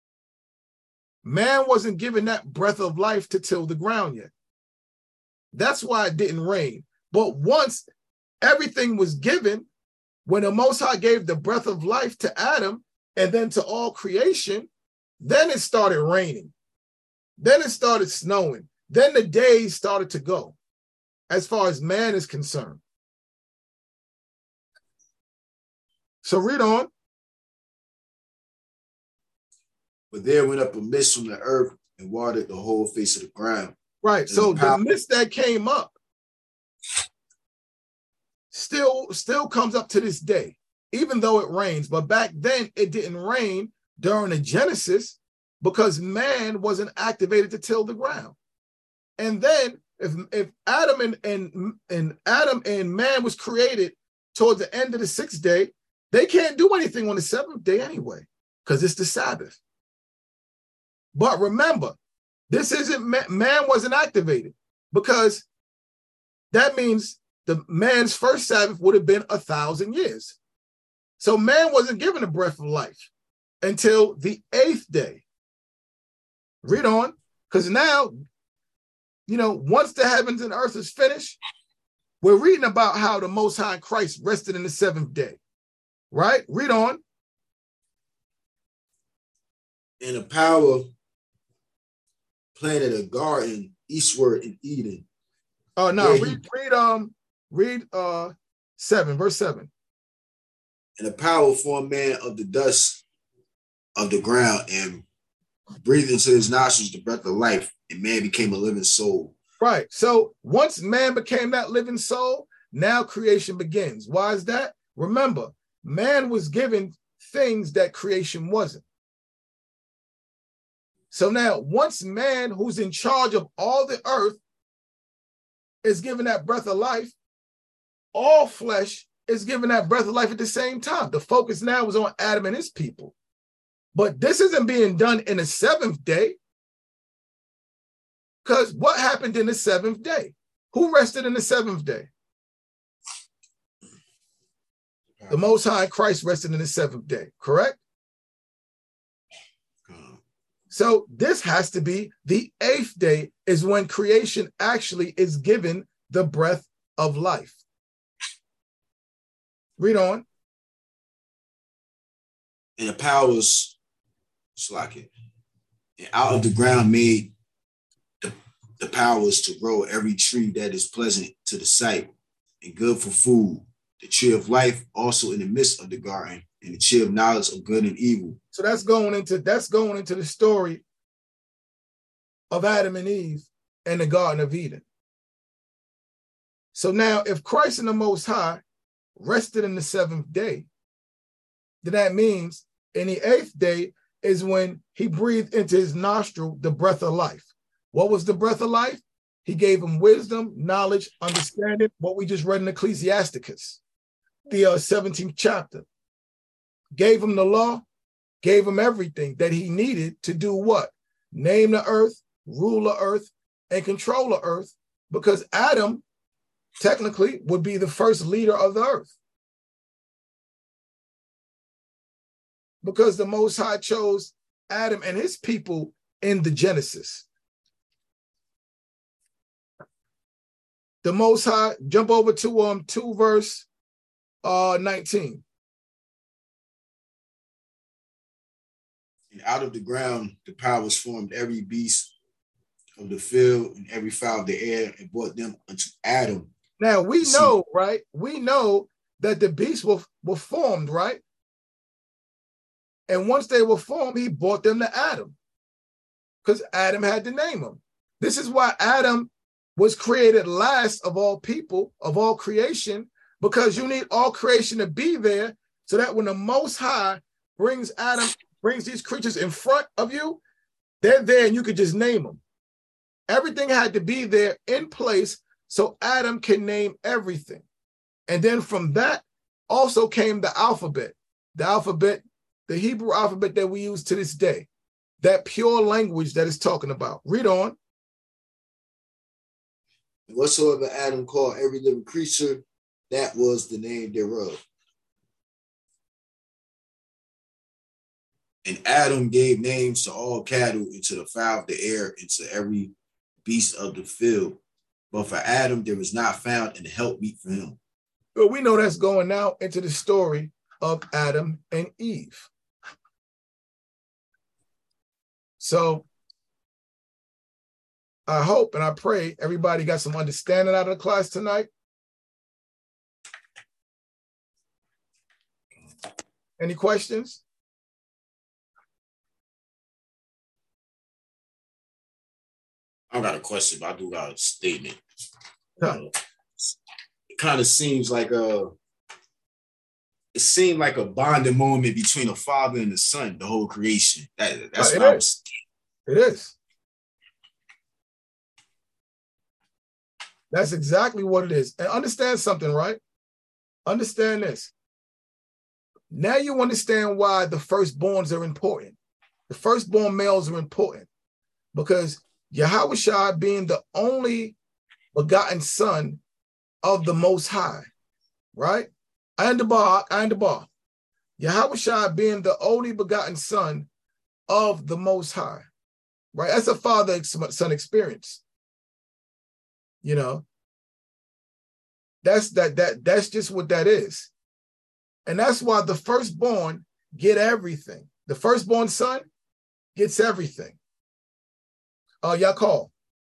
Man wasn't given that breath of life to till the ground yet. That's why it didn't rain. But once everything was given, when the Most High gave the breath of life to Adam and then to all creation, then it started raining. Then it started snowing. Then the days started to go, as far as man is concerned. So read on. But there went up a mist from the earth and watered the whole face of the ground. Right. And So the the power- mist that came up still, still comes up to this day, even though it rains. But back then it didn't rain during the Genesis because man wasn't activated to till the ground. And then if, if Adam and, and, and Adam and man was created towards the end of the sixth day, they can't do anything on the seventh day anyway, because it's the Sabbath. But remember, this isn't, man wasn't activated, because that means the man's first Sabbath would have been a thousand years. So man wasn't given the breath of life until the eighth day. Read on, because now, you know, once the heavens and earth is finished, we're reading about how the Most High Christ rested in the seventh day. Right? Read on. And the power planted a garden eastward in Eden. Oh, no, where read, he- read, um, read uh seven, verse seven. And the power formed man of the dust of the ground and breathed into his nostrils the breath of life, and man became a living soul. Right. So once man became that living soul, now creation begins. Why is that? Remember, man was given things that creation wasn't. So now, once man, who's in charge of all the earth, is given that breath of life, all flesh is given that breath of life at the same time. The focus now is on Adam and his people. But this isn't being done in the seventh day. Because what happened in the seventh day? Who rested in the seventh day? The Most High Christ rested in the seventh day, correct? So this has to be the eighth day, is when creation actually is given the breath of life. Read on. And the powers, it's like it, and out of the ground made the, the powers to grow every tree that is pleasant to the sight and good for food. The tree of life also in the midst of the garden, and the tree of knowledge of good and evil. So that's going into that's going into the story of Adam and Eve and the Garden of Eden. So now, if Christ and the Most High rested in the seventh day, then that means in the eighth day is when he breathed into his nostril the breath of life. What was the breath of life? He gave him wisdom, knowledge, understanding, what we just read in Ecclesiasticus, the uh, seventeenth chapter. Gave him the law, gave him everything that he needed to do what? Name the earth, rule the earth, and control the earth, because Adam technically would be the first leader of the earth. Because the Most High chose Adam and his people in the Genesis. The Most High, jump over to um two verse uh nineteen. And out of the ground the powers formed every beast of the field and every fowl of the air, and brought them unto Adam. Now we know, right? We know that the beasts were, were formed, right? And once they were formed, he brought them to Adam, because Adam had to name them. This is why Adam was created last of all people, of all creation, because you need all creation to be there, so that when the Most High brings Adam, brings these creatures in front of you, they're there and you could just name them. Everything had to be there in place so Adam can name everything. And then from that also came the alphabet, the alphabet, the Hebrew alphabet that we use to this day, that pure language that it's talking about. Read on. And whatsoever Adam called every living creature, that was the name thereof. And Adam gave names to all cattle, and to the fowl of the air, and to every beast of the field. But for Adam, there was not found an helpmeet for him. Well, we know that's going now into the story of Adam and Eve. So I hope and I pray everybody got some understanding out of the class tonight. Any questions? I got a question, but I do got a statement. Huh. Uh, it kind of seems like a, it seemed like a bonding moment between the Father and the Son, the whole creation. That, that's Uh, what I is. was. It is. That's exactly what it is. And understand something, right? Understand this. Now you understand why the firstborns are important. The firstborn males are important, because Yahushua, being the only begotten son of the Most High, right? And the bar, and the bar. Yahushua being the only begotten son of the Most High, right? That's a father-son experience. You know, that's that that that's just what that is. And that's why the firstborn get everything. The firstborn son gets everything. Uh, Yaakov.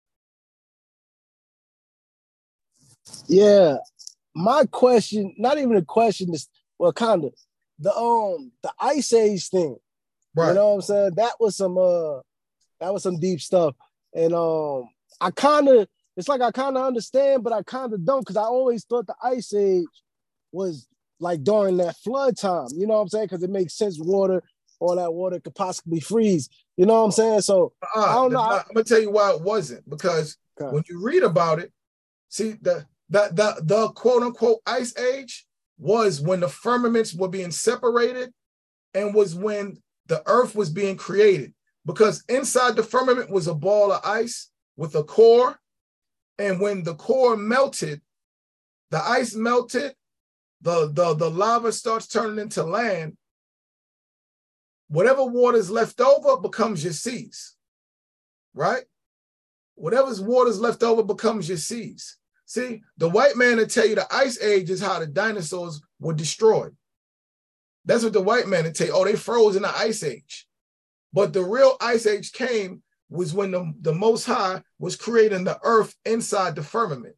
Yeah, my question, not even a question, is well, kind of the um the Ice Age thing. Right. You know what I'm saying? That was some uh that was some deep stuff. And um I kind of, it's like I kind of understand, but I kind of don't, because I always thought the Ice Age was like during that flood time. You know what I'm saying? Because it makes sense, water, all that water could possibly freeze. You know what I'm saying? So Uh, I don't know. I'm gonna tell you why it wasn't, because Okay. when you read about it, see the the the the quote unquote Ice Age was when the firmaments were being separated, and was when the earth was being created. Because inside the firmament was a ball of ice with a core, and when the core melted, the ice melted, the the the lava starts turning into land. Whatever water is left over becomes your seas, right? Whatever's water is left over becomes your seas. See, the white man will tell you the Ice Age is how the dinosaurs were destroyed. That's what the white man will tell you. Oh, they froze in the Ice Age. But the real Ice Age came was when the, the Most High was creating the earth inside the firmament.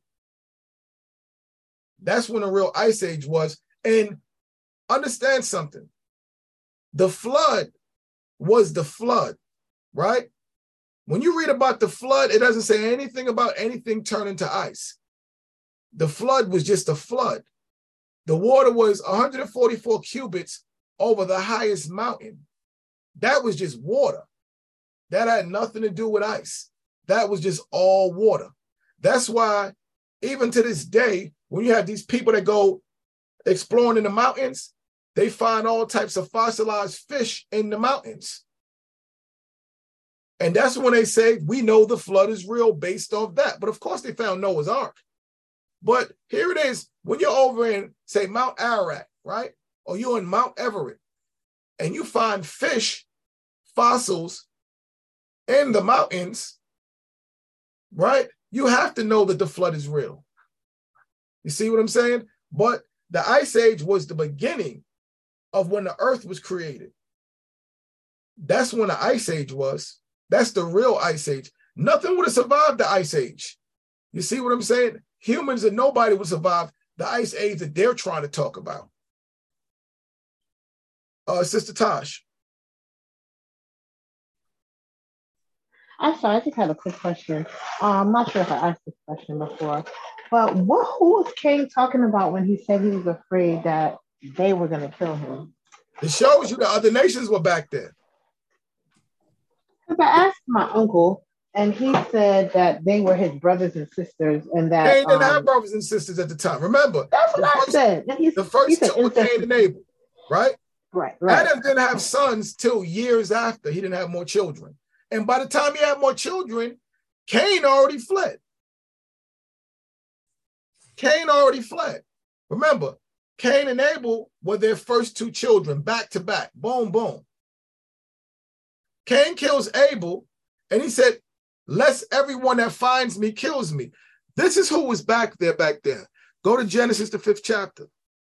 That's when the real Ice Age was. And understand something. The flood was the flood, right? When you read about the flood, it doesn't say anything about anything turning to ice. The flood was just a flood. The water was one hundred forty-four cubits over the highest mountain. That was just water. That had nothing to do with ice. That was just all water. That's why even to this day, when you have these people that go exploring in the mountains, they find all types of fossilized fish in the mountains. And that's when they say, we know the flood is real based off that. But of course they found Noah's Ark. But here it is, when you're over in, say, Mount Ararat, right? Or you're in Mount Everett, and you find fish fossils in the mountains, right? You have to know that the flood is real. You see what I'm saying? But the Ice Age was the beginning of when the earth was created. That's when the Ice Age was. That's the real Ice Age. Nothing would have survived the Ice Age. You see what I'm saying? Humans and nobody would survive the Ice Age that they're trying to talk about. Uh, Sister Tosh. I'm sorry, I just have a quick question. Uh, I'm not sure if I asked this question before, but what who was Cain talking about when he said he was afraid that they were going to kill him? It shows you the other nations were back there. Because I asked my uncle, and he said that they were his brothers and sisters, and that Cain didn't um, have brothers and sisters at the time. Remember, that's what I first, said. He's, the first two were Cain and Abel, right? Right, right. Adam didn't have sons till years after. He didn't have more children. And by the time he had more children, Cain already fled. Cain already fled. Remember, Cain and Abel were their first two children, back to back. Boom, boom. Cain kills Abel, and he said, lest everyone that finds me kills me. This is who was back there back there. Go to Genesis, the fifth chapter.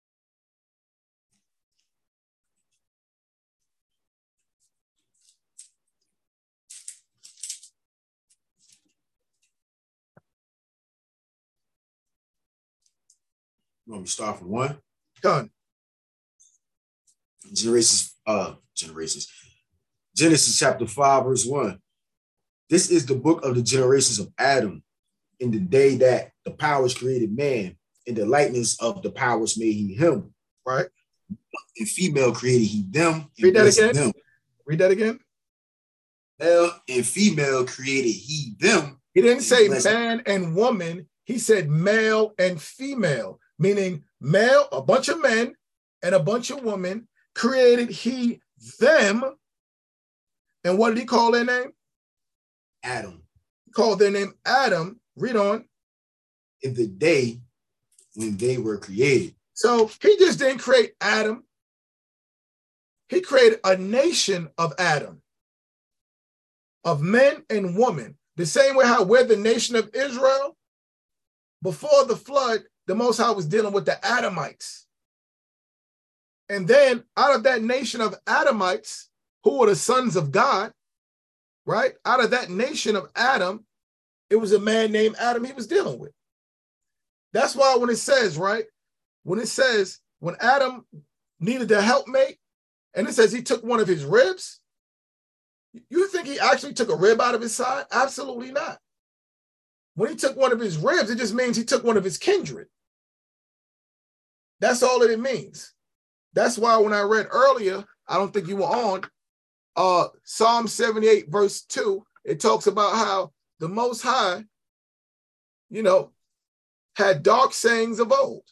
You want me to start from one? Done. Generations, uh, generations. Genesis chapter five, verse one. This is the book of the generations of Adam. In the day that the powers created man, in the likeness of the powers made he him. Right. And female created he them. Read that again. Them. Read that again. Male and female created he them. He didn't say man and woman. He said male and female, meaning male, a bunch of men and a bunch of women created he them. And what did he call their name? Adam. He called their name Adam. Read on. In the day when they were created. So he just didn't create Adam. He created a nation of Adam, of men and women. The same way how we're the nation of Israel. Before the flood, the Most High was dealing with the Adamites. And then out of that nation of Adamites, who were the sons of God, right? Out of that nation of Adam, it was a man named Adam he was dealing with. That's why when it says, right, when it says, when Adam needed a helpmate, and it says he took one of his ribs, you think he actually took a rib out of his side? Absolutely not. When he took one of his ribs, it just means he took one of his kindred. That's all that it means. That's why when I read earlier, I don't think you were on, uh, Psalm seventy-eight, verse two, it talks about how the Most High, you know, had dark sayings of old.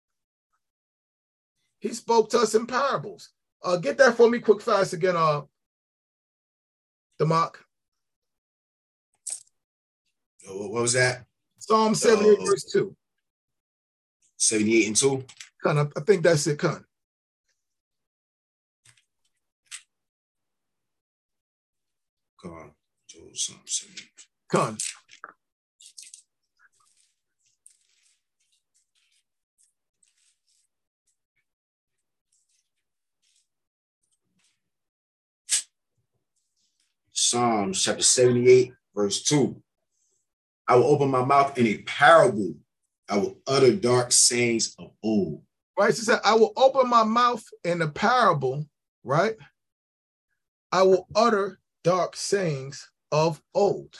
He spoke to us in parables. Uh, get that for me quick fast again, uh, Demark. What was that? Psalm seventy-eight, uh, verse two. seventy-eight and two? Con, I, I think that's it, Con. Con. Psalm seventy-eight. Con. Psalms chapter seventy-eight, verse two. I will open my mouth in a parable. I will utter dark sayings of old. Right, so it said, I will open my mouth in a parable, right? I will utter dark sayings of old.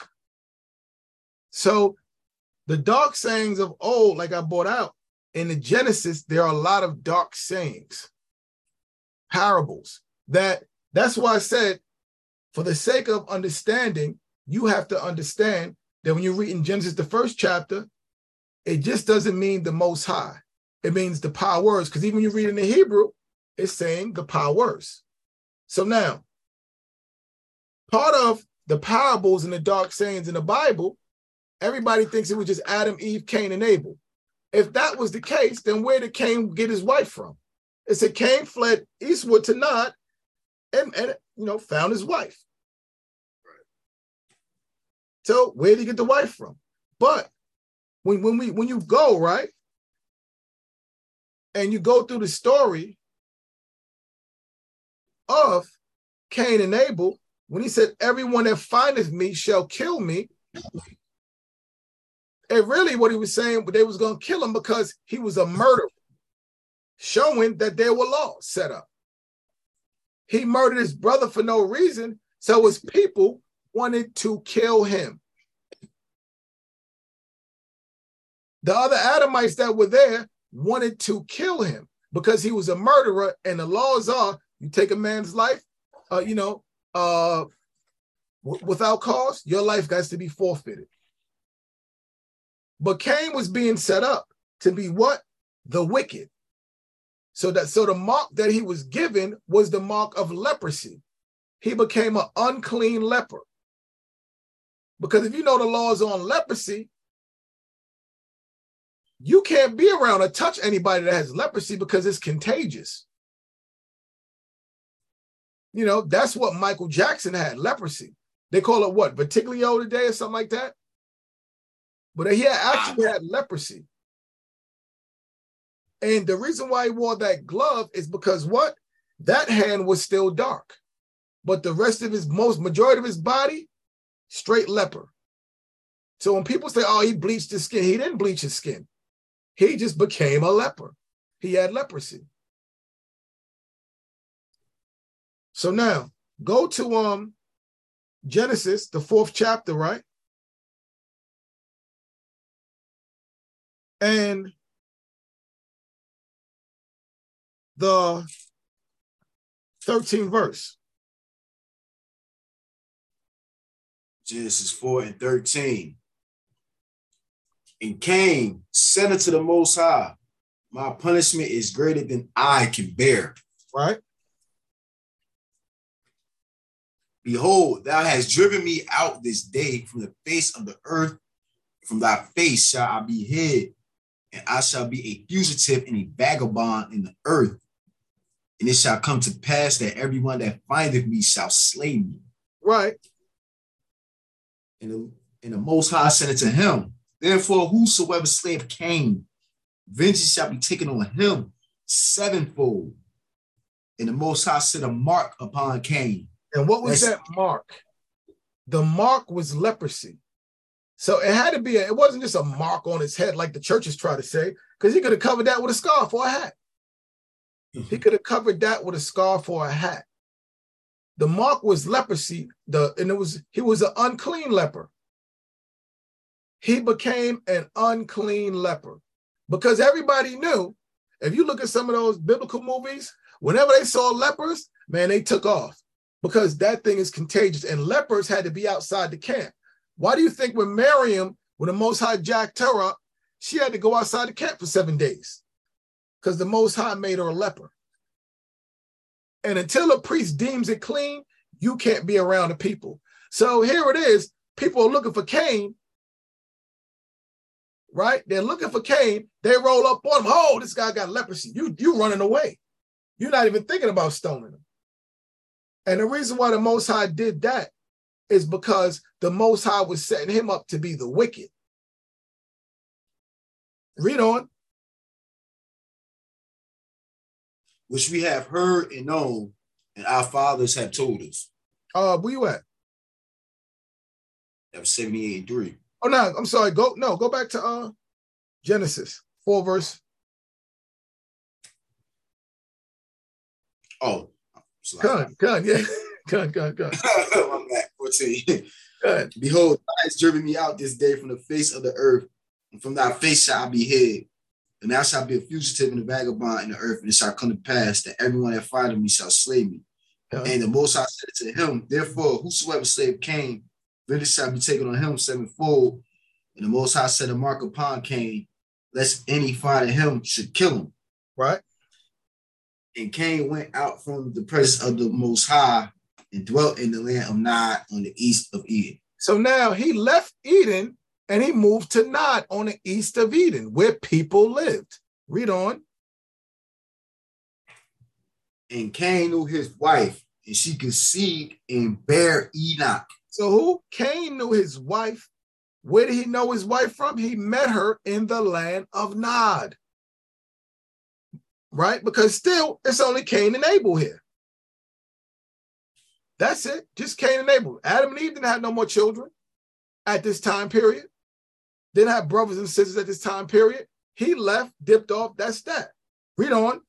So the dark sayings of old, like I brought out, in the Genesis, there are a lot of dark sayings, parables. That that's why I said, for the sake of understanding, you have to understand that when you read in Genesis, the first chapter, it just doesn't mean the Most High. It means the powers, because even when you read in the Hebrew, it's saying the powers. So now, part of the parables and the dark sayings in the Bible, everybody thinks it was just Adam, Eve, Cain, and Abel. If that was the case, then where did Cain get his wife from? It said Cain fled eastward to Nod and, and you know, found his wife. Right. So where did he get the wife from? But when, when we when you go, right, and you go through the story of Cain and Abel, when he said, everyone that findeth me shall kill me, and really what he was saying, they was going to kill him because he was a murderer, showing that there were laws set up. He murdered his brother for no reason, so his people wanted to kill him. The other Adamites that were there wanted to kill him because he was a murderer, and the laws are, you take a man's life, uh, you know, uh, w- without cause, your life has to be forfeited. But Cain was being set up to be what? The wicked. So that so the mark that he was given was the mark of leprosy. He became an unclean leper. Because if you know the laws on leprosy, you can't be around or touch anybody that has leprosy because it's contagious. You know, that's what Michael Jackson had, leprosy. They call it what, vertigo today or something like that? But he had actually had leprosy. And the reason why he wore that glove is because what? That hand was still dark. But the rest of his, most majority of his body, straight leper. So when people say, oh, he bleached his skin, he didn't bleach his skin. He just became a leper. He had leprosy. So now, go to um Genesis, the fourth chapter, right? And the thirteenth verse. Genesis four and thirteen. And Cain said unto the Most High, my punishment is greater than I can bear. Right. Behold, thou hast driven me out this day from the face of the earth. From thy face shall I be hid, and I shall be a fugitive and a vagabond in the earth. And it shall come to pass that everyone that findeth me shall slay me. Right. And the, and the Most High said unto him, therefore, whosoever slayeth Cain, vengeance shall be taken on him sevenfold. And the Most High set a mark upon Cain. And what was That's, that mark? The mark was leprosy. So it had to be, a, it wasn't just a mark on his head like the churches try to say, because he could have covered that with a scarf or a hat. Mm-hmm. He could have covered that with a scarf or a hat. The mark was leprosy, the and it was he was an unclean leper. He became an unclean leper because everybody knew, if you look at some of those biblical movies, whenever they saw lepers, man, they took off because that thing is contagious, and lepers had to be outside the camp. Why do you think when Miriam, when the Most High jacked her up, she had to go outside the camp for seven days? Because the Most High made her a leper. And until a priest deems it clean, you can't be around the people. So here it is. People are looking for Cain, right? They're looking for Cain. They roll up on him. Oh, this guy got leprosy. You, you running away. You're not even thinking about stoning him. And the reason why the Most High did that is because the Most High was setting him up to be the wicked. Read on. Which we have heard and known, and our fathers have told us. Uh, where you at? That was seventy-eight and three. Oh, no, I'm sorry. Go, no, go back to uh, Genesis, four verse. Oh. Gun, gun, yeah. Gun, gun, gun. I'm back, fourteen. Gun. Behold, thou hast driven me out this day from the face of the earth, and from thy face shall I be hid. And thou shalt be a fugitive and a vagabond in the earth, and it shall come to pass that everyone that findeth me shall slay me. Yeah. And the Most High said to him, therefore, whosoever slayeth Cain, vengeance shall be taken on him sevenfold. And the Most High set a mark upon Cain, lest any finding him should kill him. Right. And Cain went out from the presence of the Most High and dwelt in the land of Nod on the east of Eden. So now he left Eden and he moved to Nod on the east of Eden, where people lived. Read on. And Cain knew his wife, and she conceived and bare Enoch. So who? Cain knew his wife. Where did he know his wife from? He met her in the land of Nod. Right? Because still, it's only Cain and Abel here. That's it. Just Cain and Abel. Adam and Eve didn't have no more children at this time period. Didn't have brothers and sisters at this time period. He left, dipped off. That's that. Read on.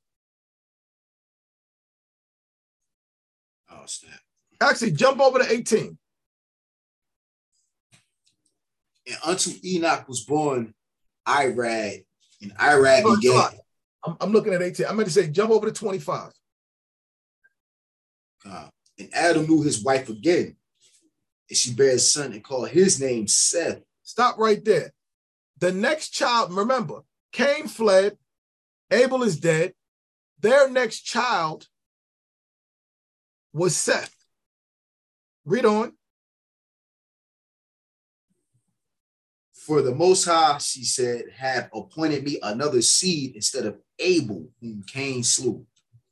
Oh, snap. Actually, jump over to eighteen. And unto Enoch was born Irad, and Irad Oh, began. I'm, I'm looking at eighteen. I'm going to say jump over to twenty-five. Uh, and Adam knew his wife again, and she bare a son and called his name Seth. Stop right there. The next child, remember, Cain fled, Abel is dead. Their next child was Seth. Read on. For the Most High, she said, have appointed me another seed instead of Abel, whom Cain slew.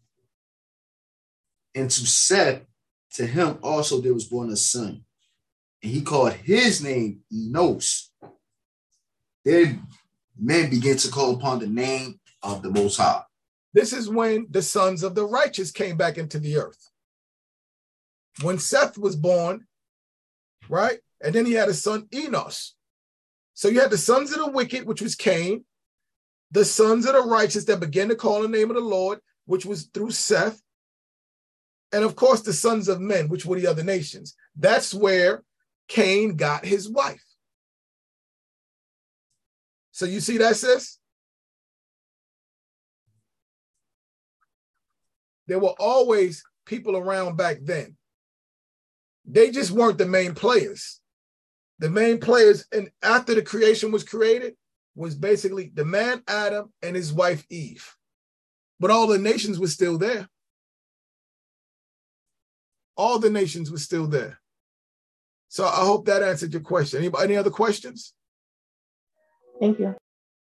And to Seth, to him also there was born a son, and he called his name Enos. Then men began to call upon the name of the Most High. This is when the sons of the righteous came back into the earth. When Seth was born, right? And then he had a son, Enos. So you had the sons of the wicked, which was Cain, the sons of the righteous that began to call on the name of the Lord, which was through Seth, and of course the sons of men, which were the other nations. That's where Cain got his wife. So you see that, sis? There were always people around back then. They just weren't the main players. The main players, and after the creation was created, was basically the man Adam and his wife Eve. But all the nations were still there. All the nations were still there. So I hope that answered your question. Any, any other questions? Thank you.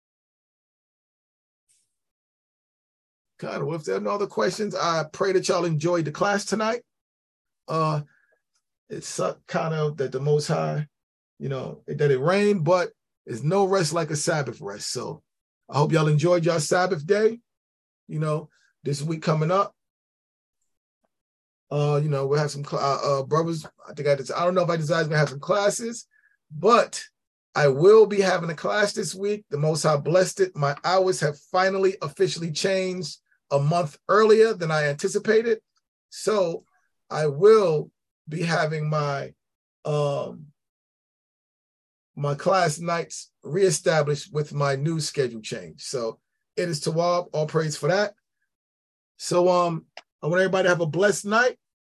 God, well, if there are no other questions, I pray that y'all enjoyed the class tonight. Uh, it sucked kind of that the Most High, you know, that it rained, but there's no rest like a Sabbath rest. So I hope y'all enjoyed your Sabbath day. You know, this week coming up, uh, you know, we'll have some uh, uh, brothers. I think I just, I don't know if I decided to have some classes, but I will be having a class this week. The Most High blessed it. My hours have finally officially changed a month earlier than I anticipated. So I will be having my um, my class nights reestablished with my new schedule change. So it is Tawab, all praise for that. So um, I want everybody to have a blessed night.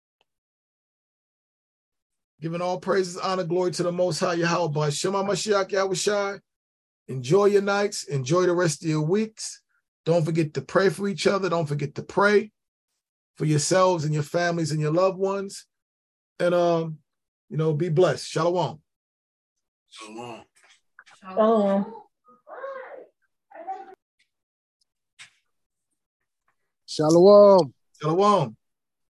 Giving all praises, honor, glory to the Most High Yahweh. Shema Mashiach Yahushai. Enjoy your nights. Enjoy the rest of your weeks. Don't forget to pray for each other. Don't forget to pray for yourselves and your families and your loved ones. And, um, you know, be blessed. Shalom. Shalom. Shalom. Shalom. Shalom.